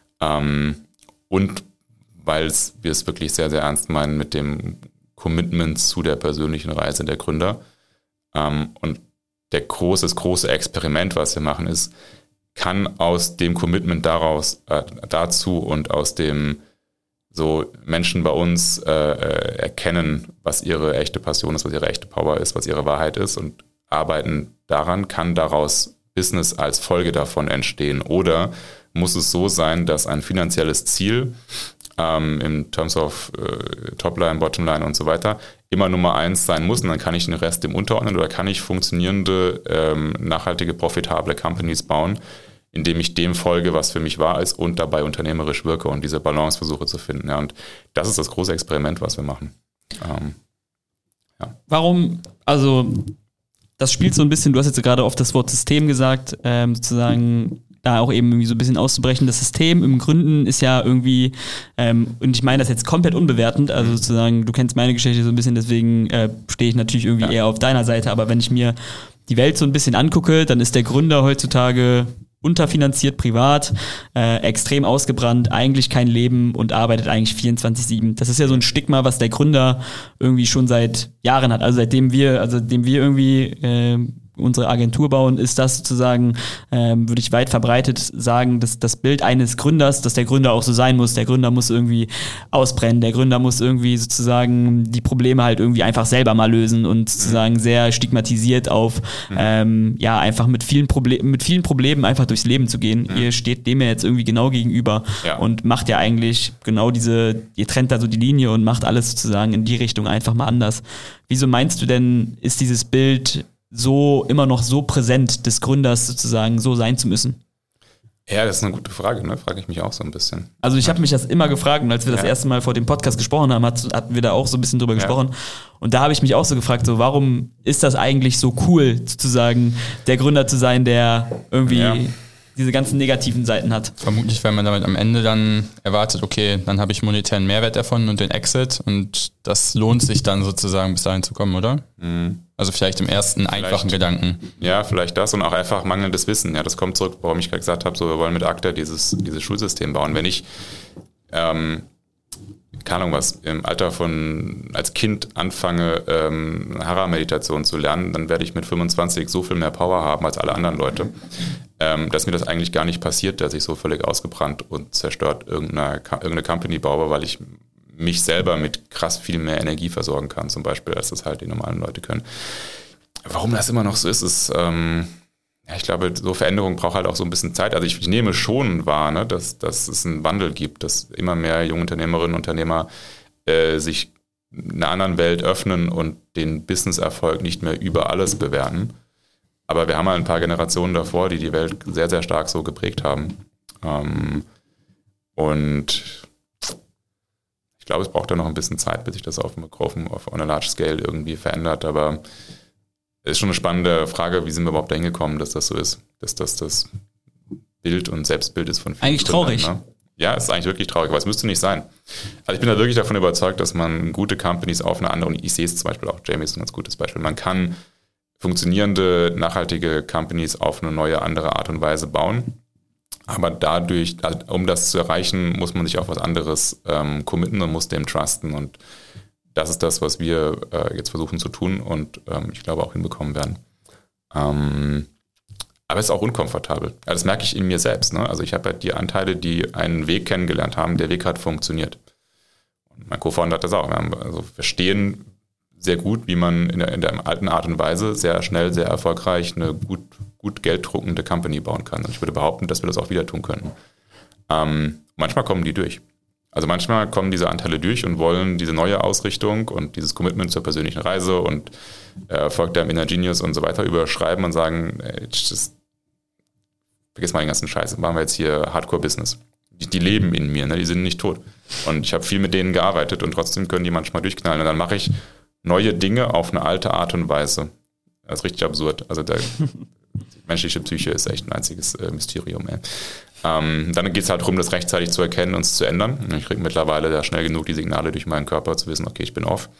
und weil wir es wirklich sehr, sehr ernst meinen mit dem Commitment zu der persönlichen Reise der Gründer und der große Experiment, was wir machen, ist, kann aus dem Commitment dazu und aus dem so Menschen bei uns erkennen, was ihre echte Passion ist, was ihre echte Power ist, was ihre Wahrheit ist und arbeiten daran, kann daraus Business als Folge davon entstehen oder muss es so sein, dass ein finanzielles Ziel in terms of Topline, Bottomline und so weiter immer Nummer 1 sein muss und dann kann ich den Rest dem unterordnen oder kann ich funktionierende, nachhaltige, profitable Companies bauen, indem ich dem folge, was für mich wahr ist und dabei unternehmerisch wirke und diese Balance versuche zu finden. Ja, und das ist das große Experiment, was wir machen. Ja. Warum, also das spielt so ein bisschen, du hast jetzt gerade oft das Wort System gesagt, sozusagen da auch eben irgendwie so ein bisschen auszubrechen. Das System im Gründen ist ja irgendwie, und ich meine das jetzt komplett unbewertend, also sozusagen, du kennst meine Geschichte so ein bisschen, deswegen stehe ich natürlich irgendwie eher auf deiner Seite, aber wenn ich mir die Welt so ein bisschen angucke, dann ist der Gründer heutzutage unterfinanziert privat, extrem ausgebrannt, eigentlich kein Leben und arbeitet eigentlich 24/7. Das ist ja so ein Stigma, was der Gründer irgendwie schon seit Jahren hat. Also seitdem wir irgendwie unsere Agentur bauen, ist das sozusagen, würde ich weit verbreitet sagen, dass das Bild eines Gründers, dass der Gründer auch so sein muss. Der Gründer muss irgendwie ausbrennen, der Gründer muss irgendwie sozusagen die Probleme halt irgendwie einfach selber mal lösen und sozusagen sehr stigmatisiert auf, einfach mit vielen Problemen einfach durchs Leben zu gehen. Ihr steht dem ja jetzt irgendwie genau gegenüber und macht ja eigentlich genau ihr trennt da so die Linie und macht alles sozusagen in die Richtung einfach mal anders. Wieso meinst du denn, ist dieses Bild so immer noch so präsent des Gründers sozusagen so sein zu müssen? Ja, das ist eine gute Frage, ne? Frage ich mich auch so ein bisschen. Also ich habe mich das immer gefragt, und als wir das erste Mal vor dem Podcast gesprochen haben, hatten wir da auch so ein bisschen drüber gesprochen. Und da habe ich mich auch so gefragt, so warum ist das eigentlich so cool, sozusagen der Gründer zu sein, der irgendwie diese ganzen negativen Seiten hat. Vermutlich, weil man damit am Ende dann erwartet, okay, dann habe ich monetären Mehrwert davon und den Exit und das lohnt sich dann sozusagen bis dahin zu kommen, oder? Mhm. Also vielleicht im ersten einfachen Gedanken. Ja, vielleicht das und auch einfach mangelndes Wissen. Ja, das kommt zurück, warum ich gerade gesagt habe, so wir wollen mit Akta dieses Schulsystem bauen. Wenn ich keine Ahnung was, im Alter von als Kind anfange, Hara-Meditation zu lernen, dann werde ich mit 25 so viel mehr Power haben als alle anderen Leute, dass mir das eigentlich gar nicht passiert, dass ich so völlig ausgebrannt und zerstört irgendeine Company baue, weil ich mich selber mit krass viel mehr Energie versorgen kann, zum Beispiel, als das halt die normalen Leute können. Warum das immer noch so ist, ich glaube, so Veränderung braucht halt auch so ein bisschen Zeit. Also ich nehme schon wahr, ne, dass es einen Wandel gibt, dass immer mehr junge Unternehmerinnen und Unternehmer sich einer anderen Welt öffnen und den Business-Erfolg nicht mehr über alles bewerten. Aber wir haben halt ein paar Generationen davor, die die Welt sehr, sehr stark so geprägt haben. Und ich glaube, es braucht da noch ein bisschen Zeit, bis sich das auf einer Large Scale irgendwie verändert. Aber es ist schon eine spannende Frage, wie sind wir überhaupt da hingekommen, dass das so ist, dass das Bild und Selbstbild ist von vielen eigentlich Gründern, traurig. Ne? Ja, es ist eigentlich wirklich traurig, aber es müsste nicht sein. Also ich bin da wirklich davon überzeugt, dass man gute Companies auf eine andere, und ich sehe es zum Beispiel auch, Jamie ist ein ganz gutes Beispiel, man kann funktionierende, nachhaltige Companies auf eine neue, andere Art und Weise bauen. Aber dadurch, also um das zu erreichen, muss man sich auf was anderes committen und muss dem trusten. Und das ist das, was wir jetzt versuchen zu tun und ich glaube auch hinbekommen werden. Aber es ist auch unkomfortabel. Ja, das merke ich in mir selbst. Ne? Also ich habe halt die Anteile, die einen Weg kennengelernt haben, der Weg hat funktioniert. Und mein Co-Founder hat das auch. Wir verstehen sehr gut, wie man in der alten Art und Weise sehr schnell, sehr erfolgreich eine gut gelddruckende Company bauen kann. Und ich würde behaupten, dass wir das auch wieder tun könnten. Manchmal kommen die durch. Also manchmal kommen diese Anteile durch und wollen diese neue Ausrichtung und dieses Commitment zur persönlichen Reise und Erfolg der Inner Genius und so weiter überschreiben und sagen, vergiss mal den ganzen Scheiß, machen wir jetzt hier Hardcore-Business. Die leben in mir, ne? Die sind nicht tot. Und ich habe viel mit denen gearbeitet und trotzdem können die manchmal durchknallen. Und dann mache ich neue Dinge auf eine alte Art und Weise. Das ist richtig absurd. Also die menschliche Psyche ist echt ein einziges Mysterium. Dann geht es halt darum, das rechtzeitig zu erkennen und es zu ändern. Ich kriege mittlerweile da schnell genug die Signale durch meinen Körper, zu wissen, okay, ich bin off.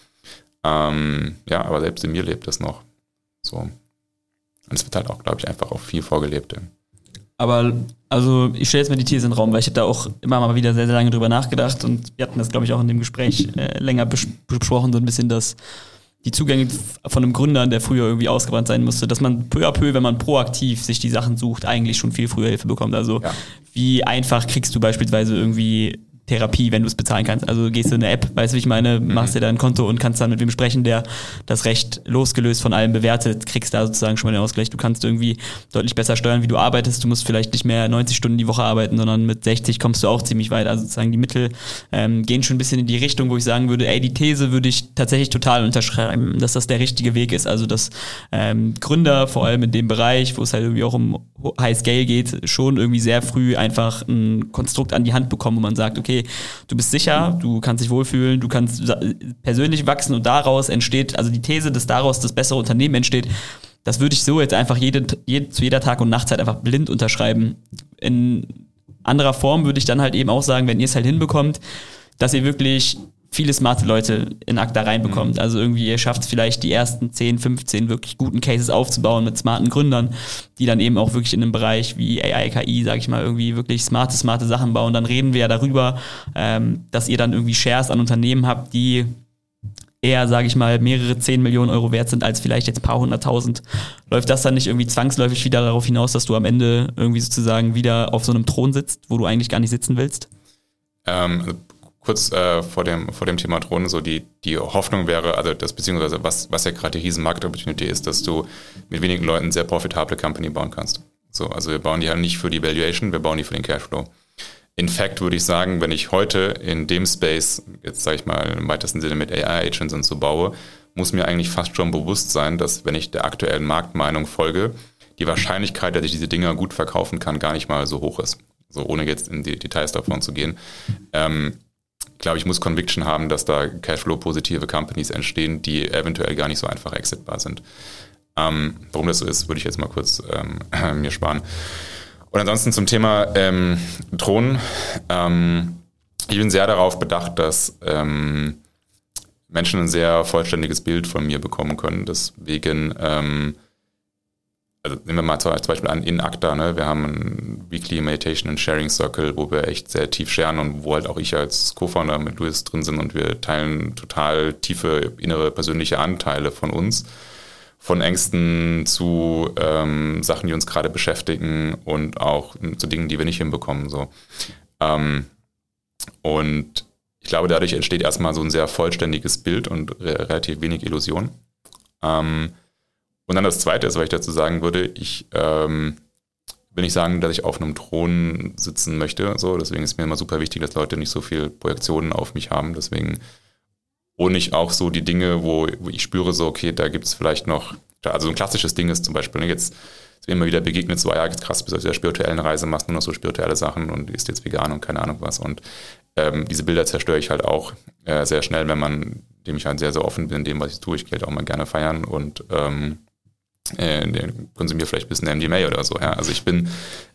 Aber selbst in mir lebt das noch. So. Und es wird halt auch, glaube ich, einfach auch viel vorgelebt. Aber also ich stelle jetzt mal die These in den Raum, weil ich habe da auch immer mal wieder sehr, sehr lange drüber nachgedacht und wir hatten das, glaube ich, auch in dem Gespräch länger besprochen, so ein bisschen, dass die Zugänge von einem Gründer, der früher irgendwie ausgebrannt sein musste, dass man peu à peu, wenn man proaktiv sich die Sachen sucht, eigentlich schon viel früher Hilfe bekommt. Also wie einfach kriegst du beispielsweise irgendwie Therapie, wenn du es bezahlen kannst. Also gehst du in eine App, weißt du, wie ich meine, machst dir da ein Konto und kannst dann mit wem sprechen, der das Recht losgelöst von allem bewertet, kriegst da sozusagen schon mal den Ausgleich. Du kannst irgendwie deutlich besser steuern, wie du arbeitest. Du musst vielleicht nicht mehr 90 Stunden die Woche arbeiten, sondern mit 60 kommst du auch ziemlich weit. Also sozusagen die Mittel gehen schon ein bisschen in die Richtung, wo ich sagen würde, die These würde ich tatsächlich total unterschreiben, dass das der richtige Weg ist. Also dass Gründer, vor allem in dem Bereich, wo es halt irgendwie auch um High Scale geht, schon irgendwie sehr früh einfach ein Konstrukt an die Hand bekommen, wo man sagt, okay, du bist sicher, du kannst dich wohlfühlen, du kannst persönlich wachsen und daraus entsteht, also die These, dass daraus das bessere Unternehmen entsteht, das würde ich so jetzt einfach zu jeder Tag- und Nachtzeit einfach blind unterschreiben. In anderer Form würde ich dann halt eben auch sagen, wenn ihr es halt hinbekommt, dass ihr wirklich viele smarte Leute in Akta reinbekommt. Also irgendwie ihr schafft es vielleicht die ersten 10, 15 wirklich guten Cases aufzubauen mit smarten Gründern, die dann eben auch wirklich in einem Bereich wie AI, KI, sag ich mal, irgendwie wirklich smarte Sachen bauen. Dann reden wir ja darüber, dass ihr dann irgendwie Shares an Unternehmen habt, die eher, sage ich mal, mehrere 10 Millionen Euro wert sind, als vielleicht jetzt ein paar 100.000. Läuft das dann nicht irgendwie zwangsläufig wieder darauf hinaus, dass du am Ende irgendwie sozusagen wieder auf so einem Thron sitzt, wo du eigentlich gar nicht sitzen willst? Kurz vor dem Thema Drohnen, so die Hoffnung wäre, also das beziehungsweise was ja gerade die riesen Market-Opportunity ist, dass du mit wenigen Leuten sehr profitable Company bauen kannst. So, also wir bauen die halt nicht für die Valuation, wir bauen die für den Cashflow. In fact würde ich sagen, wenn ich heute in dem Space, jetzt sage ich mal im weitesten Sinne mit AI-Agents und so baue, muss mir eigentlich fast schon bewusst sein, dass wenn ich der aktuellen Marktmeinung folge, die Wahrscheinlichkeit, dass ich diese Dinger gut verkaufen kann, gar nicht mal so hoch ist. So ohne jetzt in die Details davon zu gehen. Ich glaube, ich muss Conviction haben, dass da Cashflow-positive Companies entstehen, die eventuell gar nicht so einfach exitbar sind. Warum das so ist, würde ich jetzt mal kurz mir sparen. Und ansonsten zum Thema Drohnen. Ich bin sehr darauf bedacht, dass Menschen ein sehr vollständiges Bild von mir bekommen können. Deswegen, also nehmen wir mal zum Beispiel an, in Acta, ne? Wir haben einen Weekly Meditation and Sharing Circle, wo wir echt sehr tief sharen und wo halt auch ich als Co-Founder mit Luis drin sind und wir teilen total tiefe innere persönliche Anteile von uns. Von Ängsten zu Sachen, die uns gerade beschäftigen und auch zu Dingen, die wir nicht hinbekommen. So. Und ich glaube, dadurch entsteht erstmal so ein sehr vollständiges Bild und relativ wenig Illusion. Und dann das Zweite ist, was ich dazu sagen würde, ich will nicht sagen, dass ich auf einem Thron sitzen möchte. So, deswegen ist mir immer super wichtig, dass Leute nicht so viel Projektionen auf mich haben. Deswegen und ich auch so die Dinge, wo ich spüre so, okay, da gibt es vielleicht noch, also ein klassisches Ding ist zum Beispiel, jetzt ist mir immer wieder begegnet, so, ja, jetzt krass, bist du auf der spirituellen Reise, machst nur noch so spirituelle Sachen und isst jetzt vegan und keine Ahnung was. Und diese Bilder zerstöre ich halt auch sehr schnell, dem ich halt sehr, sehr offen bin in dem, was ich tue. Ich gehe halt auch mal gerne feiern und konsumiere vielleicht ein bisschen MDMA oder so. Ja. Also ich bin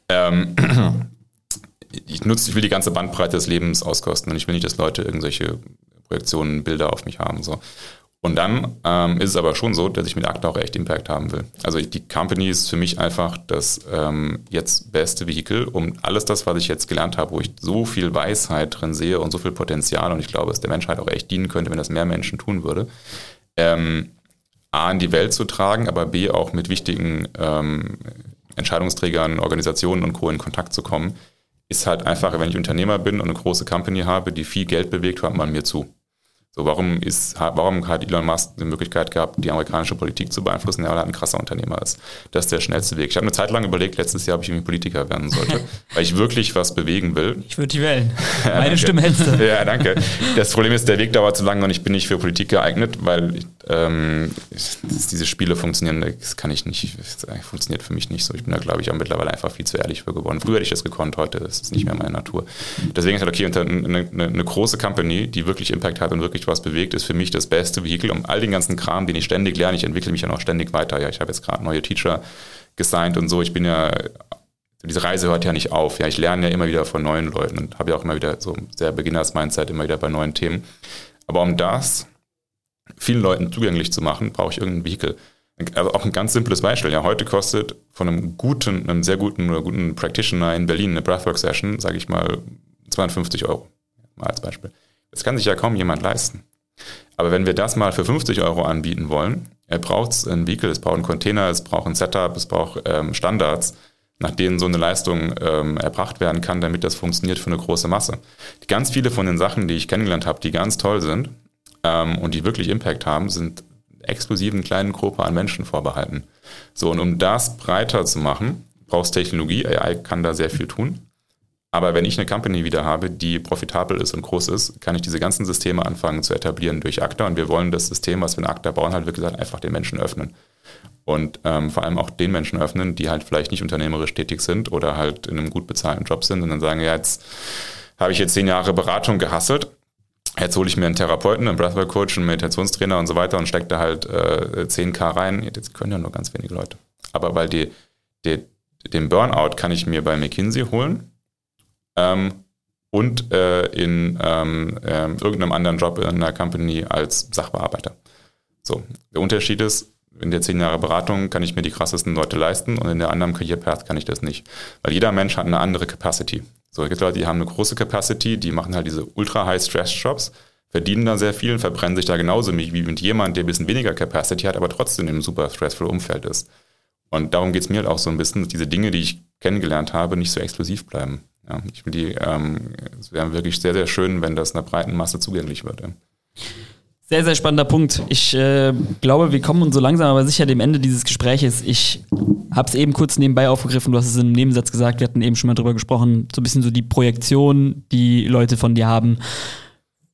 ich will die ganze Bandbreite des Lebens auskosten und ich will nicht, dass Leute irgendwelche Projektionen, Bilder auf mich haben. So. Und dann ist es aber schon so, dass ich mit Acta auch echt Impact haben will. Also die Company ist für mich einfach das jetzt beste Vehikel, um alles das, was ich jetzt gelernt habe, wo ich so viel Weisheit drin sehe und so viel Potenzial und ich glaube, es der Menschheit auch echt dienen könnte, wenn das mehr Menschen tun würde, A, in die Welt zu tragen, aber B, auch mit wichtigen Entscheidungsträgern, Organisationen und Co. in Kontakt zu kommen, ist halt einfacher, wenn ich Unternehmer bin und eine große Company habe, die viel Geld bewegt, hört man mir zu. So, warum hat Elon Musk die Möglichkeit gehabt, die amerikanische Politik zu beeinflussen? Ja, weil er ein krasser Unternehmer ist. Das ist der schnellste Weg. Ich habe eine Zeit lang überlegt, letztes Jahr, ob ich irgendwie Politiker werden sollte, weil ich wirklich was bewegen will. Ich würde die wählen. Meine Stimme hättest du. Ja, danke. Das Problem ist, der Weg dauert zu lange und ich bin nicht für Politik geeignet, weil diese Spiele funktionieren, das kann ich nicht, das funktioniert für mich nicht so. Ich bin da, glaube ich, auch mittlerweile einfach viel zu ehrlich für geworden. Früher hätte ich das gekonnt, heute ist es nicht mehr meine Natur. Deswegen ist halt okay, eine große Company, die wirklich Impact hat und wirklich was bewegt, ist für mich das beste Vehikel, um all den ganzen Kram, den ich ständig lerne. Ich entwickle mich ja noch ständig weiter. Ja, ich habe jetzt gerade neue Teacher gesigned und so. Ich bin ja, diese Reise hört ja nicht auf. Ja, ich lerne ja immer wieder von neuen Leuten und habe ja auch immer wieder so sehr Beginners-Mindset, immer wieder bei neuen Themen. Aber um das vielen Leuten zugänglich zu machen, brauche ich irgendein Vehikel. Also auch ein ganz simples Beispiel. Ja, heute kostet von einem sehr guten Practitioner in Berlin eine Breathwork-Session, sage ich mal, 250 €. Mal als Beispiel. Das kann sich ja kaum jemand leisten. Aber wenn wir das mal für 50 € anbieten wollen, braucht es ein Vehicle, es braucht einen Container, es braucht ein Setup, es braucht Standards, nach denen so eine Leistung erbracht werden kann, damit das funktioniert für eine große Masse. Ganz viele von den Sachen, die ich kennengelernt habe, die ganz toll sind und die wirklich Impact haben, sind exklusiven kleinen Gruppe an Menschen vorbehalten. So, und um das breiter zu machen, brauchst Technologie, AI kann da sehr viel tun. Aber wenn ich eine Company wieder habe, die profitabel ist und groß ist, kann ich diese ganzen Systeme anfangen zu etablieren durch Acta. Und wir wollen das System, was wir in Acta bauen, halt wirklich gesagt, einfach den Menschen öffnen. Und vor allem auch den Menschen öffnen, die halt vielleicht nicht unternehmerisch tätig sind oder halt in einem gut bezahlten Job sind und dann sagen, ja, jetzt habe ich jetzt 10 Jahre Beratung gehustelt, jetzt hole ich mir einen Therapeuten, einen Breathwork-Coach, einen Meditationstrainer und so weiter und stecke da halt 10.000 rein. Jetzt können ja nur ganz wenige Leute. Aber weil den Burnout kann ich mir bei McKinsey holen, und in irgendeinem anderen Job in einer Company als Sachbearbeiter. So, der Unterschied ist, in der 10 Jahre Beratung kann ich mir die krassesten Leute leisten und in der anderen Career Path kann ich das nicht. Weil jeder Mensch hat eine andere Capacity. So, es gibt Leute, die haben eine große Capacity, die machen halt diese ultra-high-Stress-Jobs, verdienen da sehr viel, verbrennen sich da genauso wie mit jemand, der ein bisschen weniger Capacity hat, aber trotzdem in einem super stressful Umfeld ist. Und darum geht es mir halt auch so ein bisschen, dass diese Dinge, die ich kennengelernt habe, nicht so exklusiv bleiben. Ja, ich will es wäre wirklich sehr, sehr schön, wenn das einer breiten Masse zugänglich wird. Ja. Sehr, sehr spannender Punkt. Ich glaube, wir kommen so langsam aber sicher dem Ende dieses Gespräches. Ich habe es eben kurz nebenbei aufgegriffen, du hast es in einem Nebensatz gesagt, wir hatten eben schon mal drüber gesprochen, so ein bisschen so die Projektion, die Leute von dir haben.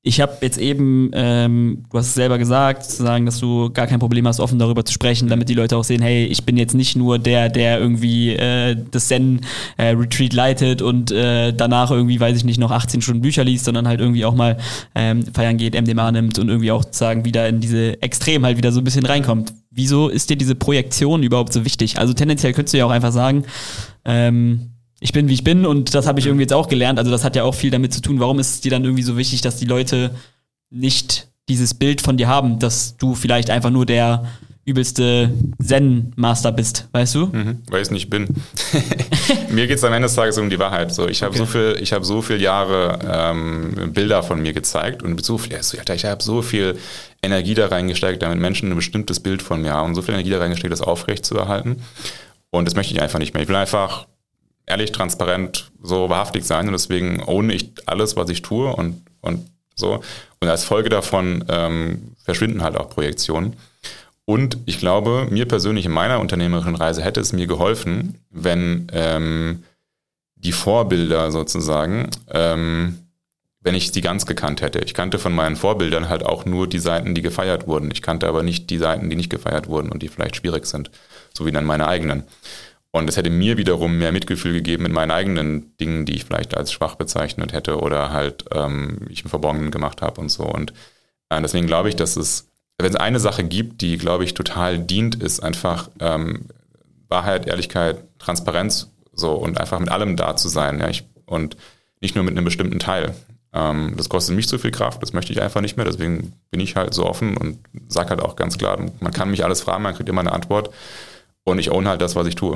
ich habe jetzt eben, du hast es selber gesagt, sozusagen, dass du gar kein Problem hast, offen darüber zu sprechen, damit die Leute auch sehen, hey, ich bin jetzt nicht nur der irgendwie das Zen-Retreat leitet und danach irgendwie, weiß ich nicht, noch 18 Stunden Bücher liest, sondern halt irgendwie auch mal feiern geht, MDMA nimmt und irgendwie auch sozusagen wieder in diese Extrem halt wieder so ein bisschen reinkommt. Wieso ist dir diese Projektion überhaupt so wichtig? Also tendenziell könntest du ja auch einfach sagen, ich bin, wie ich bin und das habe ich irgendwie jetzt auch gelernt. Also das hat ja auch viel damit zu tun. Warum ist es dir dann irgendwie so wichtig, dass die Leute nicht dieses Bild von dir haben, dass du vielleicht einfach nur der übelste Zen-Master bist, weißt du? Weil ich es nicht bin. Mir geht es am Ende des Tages um die Wahrheit. So, ich habe so viele Jahre Bilder von mir gezeigt und ich habe so viel Energie da reingesteckt, damit Menschen ein bestimmtes Bild von mir haben und so viel Energie da reingesteckt, das aufrecht zu erhalten. Und das möchte ich einfach nicht mehr. Ich will einfach ehrlich, transparent, so wahrhaftig sein und deswegen ohne ich alles, was ich tue und so. Und als Folge davon verschwinden halt auch Projektionen. Und ich glaube, mir persönlich in meiner unternehmerischen Reise hätte es mir geholfen, wenn die Vorbilder sozusagen, wenn ich die ganz gekannt hätte. Ich kannte von meinen Vorbildern halt auch nur die Seiten, die gefeiert wurden. Ich kannte aber nicht die Seiten, die nicht gefeiert wurden und die vielleicht schwierig sind, so wie dann meine eigenen. Und es hätte mir wiederum mehr Mitgefühl gegeben mit meinen eigenen Dingen, die ich vielleicht als schwach bezeichnet hätte oder halt ich im Verborgenen gemacht habe und so. Und deswegen glaube ich, dass wenn es eine Sache gibt, die, glaube ich, total dient, ist einfach Wahrheit, Ehrlichkeit, Transparenz so und einfach mit allem da zu sein. Ja, und nicht nur mit einem bestimmten Teil. Das kostet mich zu viel Kraft, das möchte ich einfach nicht mehr. Deswegen bin ich halt so offen und sage halt auch ganz klar, man kann mich alles fragen, man kriegt immer eine Antwort. Und ich own halt das, was ich tue.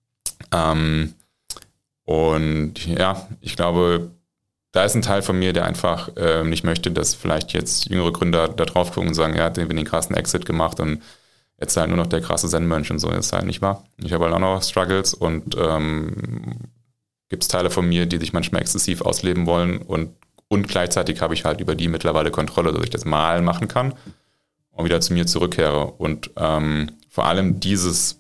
Und ja, ich glaube, da ist ein Teil von mir, der einfach nicht möchte, dass vielleicht jetzt jüngere Gründer da drauf gucken und sagen, er hat den krassen Exit gemacht und jetzt halt nur noch der krasse Zen-Mönch und so. Das ist halt nicht wahr. Ich habe halt auch noch Struggles und gibt es Teile von mir, die sich manchmal exzessiv ausleben wollen und gleichzeitig habe ich halt über die mittlerweile Kontrolle, dass ich das mal machen kann und wieder zu mir zurückkehre. Und vor allem diese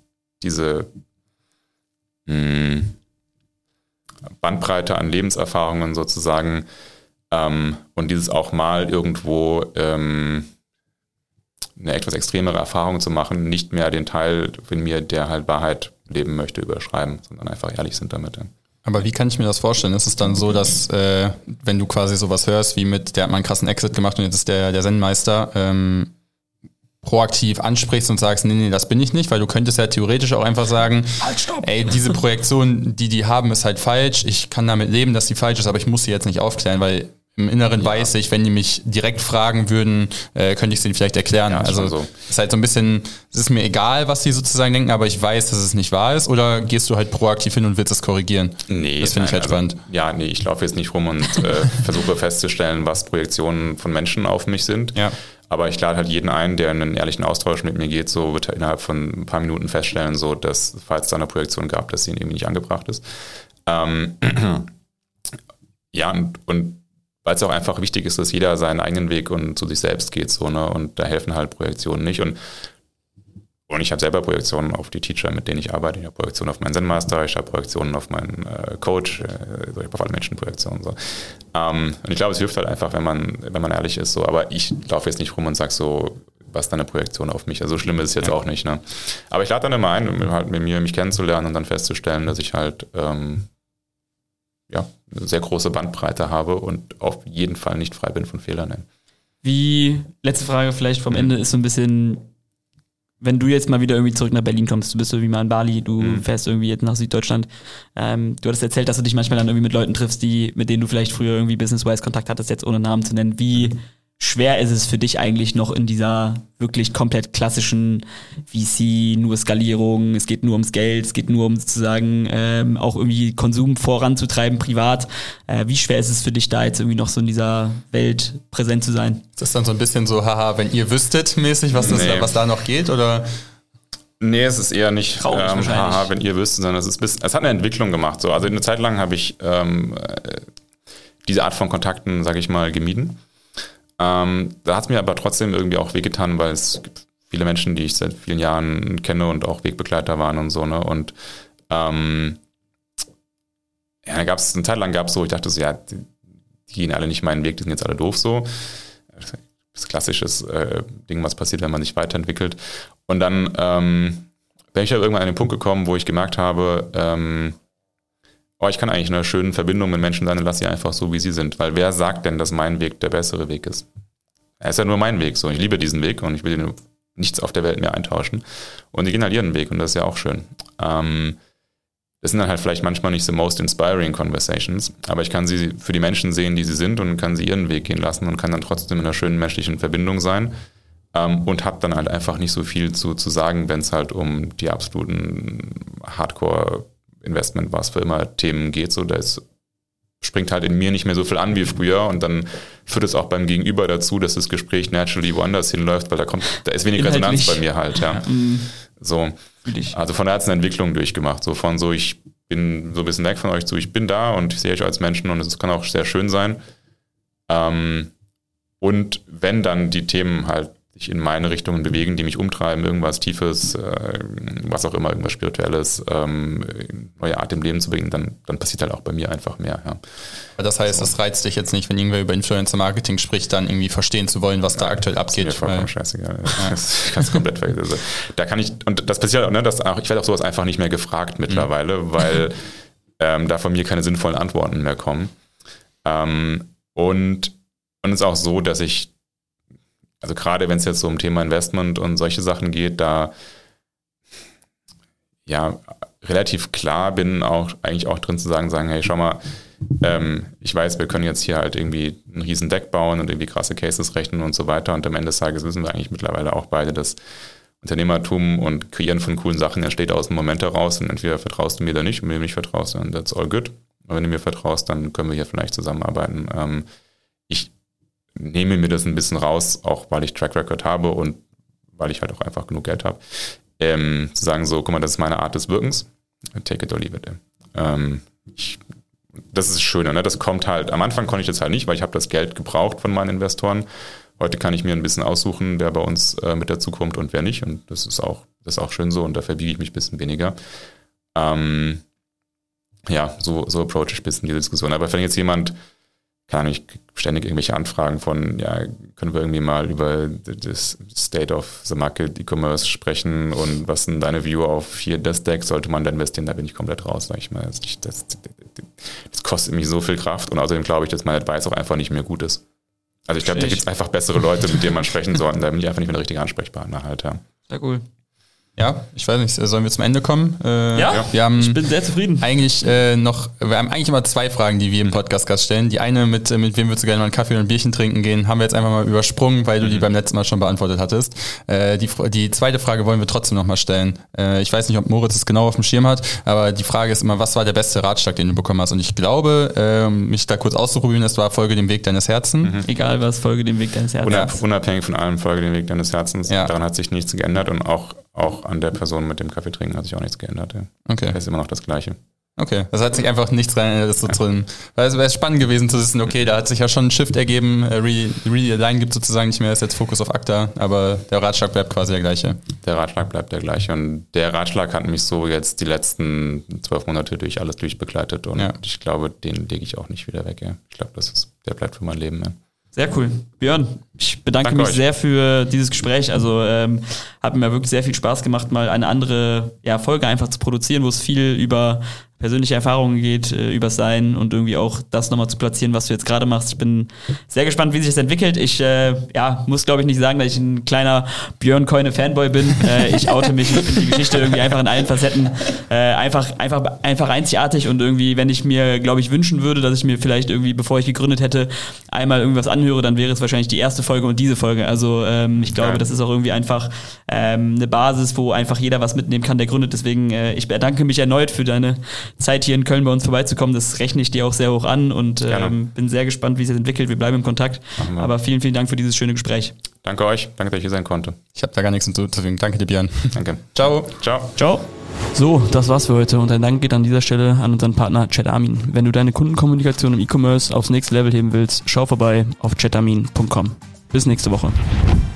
Bandbreite an Lebenserfahrungen sozusagen und dieses auch mal irgendwo eine etwas extremere Erfahrung zu machen, nicht mehr den Teil von mir, der halt Wahrheit leben möchte, überschreiben, sondern einfach ehrlich sind damit. Aber wie kann ich mir das vorstellen? Ist es dann so, dass wenn du quasi sowas hörst, wie der hat mal einen krassen Exit gemacht und jetzt ist der Zen-Meister, proaktiv ansprichst und sagst, nee, das bin ich nicht, weil du könntest ja theoretisch auch einfach sagen, halt, stopp. Ey, diese Projektion, die haben, ist halt falsch, ich kann damit leben, dass die falsch ist, aber ich muss sie jetzt nicht aufklären, weil im Inneren weiß ich, wenn die mich direkt fragen würden, könnte ich sie vielleicht erklären. Ja, also so. Ist halt so ein bisschen, es ist mir egal, was sie sozusagen denken, aber ich weiß, dass es nicht wahr ist, oder gehst du halt proaktiv hin und willst das korrigieren? Nee. Das finde ich halt spannend. Ich laufe jetzt nicht rum und versuche festzustellen, was Projektionen von Menschen auf mich sind. Ja. Aber ich lade halt jeden ein, der in einen ehrlichen Austausch mit mir geht, so wird er innerhalb von ein paar Minuten feststellen, so dass, falls es da eine Projektion gab, dass sie irgendwie nicht angebracht ist. Ja, und weil es auch einfach wichtig ist, dass jeder seinen eigenen Weg und zu sich selbst geht, so, ne? Und da helfen halt Projektionen nicht. Und ich habe selber Projektionen auf die Teacher, mit denen ich arbeite. Ich habe Projektionen auf meinen Zen-Master, ich habe Projektionen auf meinen Coach, ich habe auf alle Menschen Projektionen. So. Und ich glaube, es hilft halt einfach, wenn man ehrlich ist. So. Aber ich laufe jetzt nicht rum und sage so, was ist deine Projektion auf mich? Also so schlimm ist es jetzt auch nicht. Ne? Aber ich lade dann immer ein, um halt mit mir mich kennenzulernen und dann festzustellen, dass ich halt eine sehr große Bandbreite habe und auf jeden Fall nicht frei bin von Fehlern. Letzte Frage vielleicht vom Ende ist so ein bisschen, wenn du jetzt mal wieder irgendwie zurück nach Berlin kommst, du bist so wie mal in Bali, du fährst irgendwie jetzt nach Süddeutschland, du hattest erzählt, dass du dich manchmal dann irgendwie mit Leuten triffst, mit denen du vielleicht früher irgendwie business-wise Kontakt hattest, jetzt ohne Namen zu nennen. Wie schwer ist es für dich eigentlich noch in dieser wirklich komplett klassischen nur Skalierung, es geht nur ums Geld, es geht nur um sozusagen auch irgendwie Konsum voranzutreiben, privat. Wie schwer ist es für dich da jetzt irgendwie noch so in dieser Welt präsent zu sein? Ist das dann so ein bisschen so, haha, wenn ihr wüsstet mäßig, was da noch geht, oder? Nee, es ist eher nicht haha, wenn ihr wüsstet, sondern es hat eine Entwicklung gemacht. So. Also eine Zeit lang habe ich diese Art von Kontakten, sage ich mal, gemieden. Da hat es mir aber trotzdem irgendwie auch wehgetan, weil es gibt viele Menschen, die ich seit vielen Jahren kenne und auch Wegbegleiter waren und so, ne? Und eine Zeit lang gab es so, ich dachte so, ja, die gehen alle nicht meinen Weg, die sind jetzt alle doof so. Das klassisches Ding, was passiert, wenn man sich weiterentwickelt. Und dann bin ich irgendwann an den Punkt gekommen, wo ich gemerkt habe, ich kann eigentlich in einer schönen Verbindung mit Menschen sein und lasse sie einfach so, wie sie sind. Weil wer sagt denn, dass mein Weg der bessere Weg ist? Er ist ja nur mein Weg so. Ich liebe diesen Weg und ich will nichts auf der Welt mehr eintauschen. Und die gehen halt ihren Weg und das ist ja auch schön. Das sind dann halt vielleicht manchmal nicht the most inspiring conversations, aber ich kann sie für die Menschen sehen, die sie sind und kann sie ihren Weg gehen lassen und kann dann trotzdem in einer schönen menschlichen Verbindung sein und habe dann halt einfach nicht so viel zu sagen, wenn es halt um die absoluten Hardcore-Investment, was für immer Themen geht. So, springt halt in mir nicht mehr so viel an wie früher und dann führt es auch beim Gegenüber dazu, dass das Gespräch naturally woanders hinläuft, weil da ist wenig Resonanz bei mir halt, ja. So. Also von der hat es eine Entwicklung durchgemacht, so von so, ich bin so ein bisschen weg von euch zu, ich bin da und ich sehe euch als Menschen und es kann auch sehr schön sein. Und wenn dann die Themen halt sich in meine Richtungen bewegen, die mich umtreiben, irgendwas Tiefes, was auch immer, irgendwas Spirituelles, neue Art im Leben zu bringen, dann passiert halt auch bei mir einfach mehr. Ja. Das heißt, das reizt dich jetzt nicht, wenn irgendwer über Influencer-Marketing spricht, dann irgendwie verstehen zu wollen, was da aktuell abgeht. Das ist mir vollkommen scheißegal. Das kannst du komplett vergessen. Also, da kann ich, und das passiert auch, ne, ich werde auch sowas einfach nicht mehr gefragt mittlerweile, weil da von mir keine sinnvollen Antworten mehr kommen. Und es ist auch so, dass ich, also gerade wenn es jetzt so um Thema Investment und solche Sachen geht, da ja relativ klar bin, eigentlich auch drin zu sagen, hey, schau mal, ich weiß, wir können jetzt hier halt irgendwie ein riesen Deck bauen und irgendwie krasse Cases rechnen und so weiter und am Ende des Tages wissen wir eigentlich mittlerweile auch beide, dass Unternehmertum und Kreieren von coolen Sachen entsteht aus dem Moment heraus und entweder vertraust du mir oder nicht und wenn du mir nicht vertraust, dann that's all good. Und wenn du mir vertraust, dann können wir hier vielleicht zusammenarbeiten. Ich nehme mir das ein bisschen raus, auch weil ich Track Record habe und weil ich halt auch einfach genug Geld habe, zu sagen so, guck mal, das ist meine Art des Wirkens, take it or leave it. Das ist schöner, ne? Das kommt halt, am Anfang konnte ich das halt nicht, weil ich habe das Geld gebraucht von meinen Investoren. Heute kann ich mir ein bisschen aussuchen, wer bei uns mit dazu kommt und wer nicht und das ist auch schön so und da verbiege ich mich ein bisschen weniger. So approach ich ein bisschen die Diskussion. Aber wenn jetzt jemand kann ich ständig irgendwelche Anfragen von, ja, können wir irgendwie mal über das State of the Market E-Commerce sprechen und was sind deine View auf hier das Deck, sollte man da investieren, da bin ich komplett raus, sag ich mal. Das kostet mich so viel Kraft und außerdem glaube ich, dass mein Advice auch einfach nicht mehr gut ist. Also ich glaube, da gibt es einfach bessere Leute, mit denen man sprechen sollte, da bin ich einfach nicht mehr der richtige Ansprechpartner halt, ja. Sehr cool. Ja, ich weiß nicht, sollen wir zum Ende kommen? Ja, ich bin sehr zufrieden. Wir haben eigentlich immer 2 Fragen, die wir im Podcast-Gast stellen. Die eine, mit wem würdest du gerne mal einen Kaffee oder ein Bierchen trinken gehen, haben wir jetzt einfach mal übersprungen, weil du die beim letzten Mal schon beantwortet hattest. Die zweite Frage wollen wir trotzdem nochmal stellen. Ich weiß nicht, ob Moritz es genau auf dem Schirm hat, aber die Frage ist immer, was war der beste Ratschlag, den du bekommen hast? Und ich glaube, mich da kurz auszuprobieren, das war Folge dem Weg deines Herzens. Egal was, folge dem Weg deines Herzens. Unabhängig von allem, folge dem Weg deines Herzens. Ja. Daran hat sich nichts geändert und auch an der Person mit dem Kaffee trinken hat sich auch nichts geändert. Ja. Okay. Das ist immer noch das Gleiche. Okay, das hat sich einfach nichts rein, das so drin. Weil es wäre spannend gewesen zu wissen, okay, da hat sich ja schon ein Shift ergeben, Really Align gibt sozusagen nicht mehr, ist jetzt Fokus auf Acta, aber der Ratschlag bleibt quasi der gleiche. Der Ratschlag bleibt der gleiche und der Ratschlag hat mich so jetzt die letzten 12 Monate durch alles durchbegleitet und ich glaube, den lege ich auch nicht wieder weg. Ja. Ich glaube, der bleibt für mein Leben. Ja. Sehr cool. Björn, ich bedanke mich sehr für dieses Gespräch. Also hat mir wirklich sehr viel Spaß gemacht, mal eine andere Folge einfach zu produzieren, wo es viel über persönliche Erfahrungen geht, übers Sein und irgendwie auch das nochmal zu platzieren, was du jetzt gerade machst. Ich bin sehr gespannt, wie sich das entwickelt. Ich muss, glaube ich, nicht sagen, dass ich ein kleiner Björn Keune Fanboy bin. Ich oute mich, ich finde die Geschichte irgendwie einfach in allen Facetten einfach einzigartig und irgendwie, wenn ich mir, glaube ich, wünschen würde, dass ich mir vielleicht irgendwie, bevor ich gegründet hätte, einmal irgendwas anhöre, dann wäre es wahrscheinlich die erste Folge und diese Folge. Also ich glaube, das ist auch irgendwie einfach eine Basis, wo einfach jeder was mitnehmen kann, der gründet. Deswegen, ich bedanke mich erneut für deine Zeit hier in Köln bei uns vorbeizukommen. Das rechne ich dir auch sehr hoch an und bin sehr gespannt, wie es sich entwickelt. Wir bleiben im Kontakt. Aber vielen, vielen Dank für dieses schöne Gespräch. Danke euch. Danke, dass ich hier sein konnte. Ich habe da gar nichts hinzuzufügen. Danke dir, Björn. Danke. Ciao. Ciao. Ciao. So, das war's für heute und ein Dank geht an dieser Stelle an unseren Partner Chatamin. Wenn du deine Kundenkommunikation im E-Commerce aufs nächste Level heben willst, schau vorbei auf chatamin.com. Bis nächste Woche.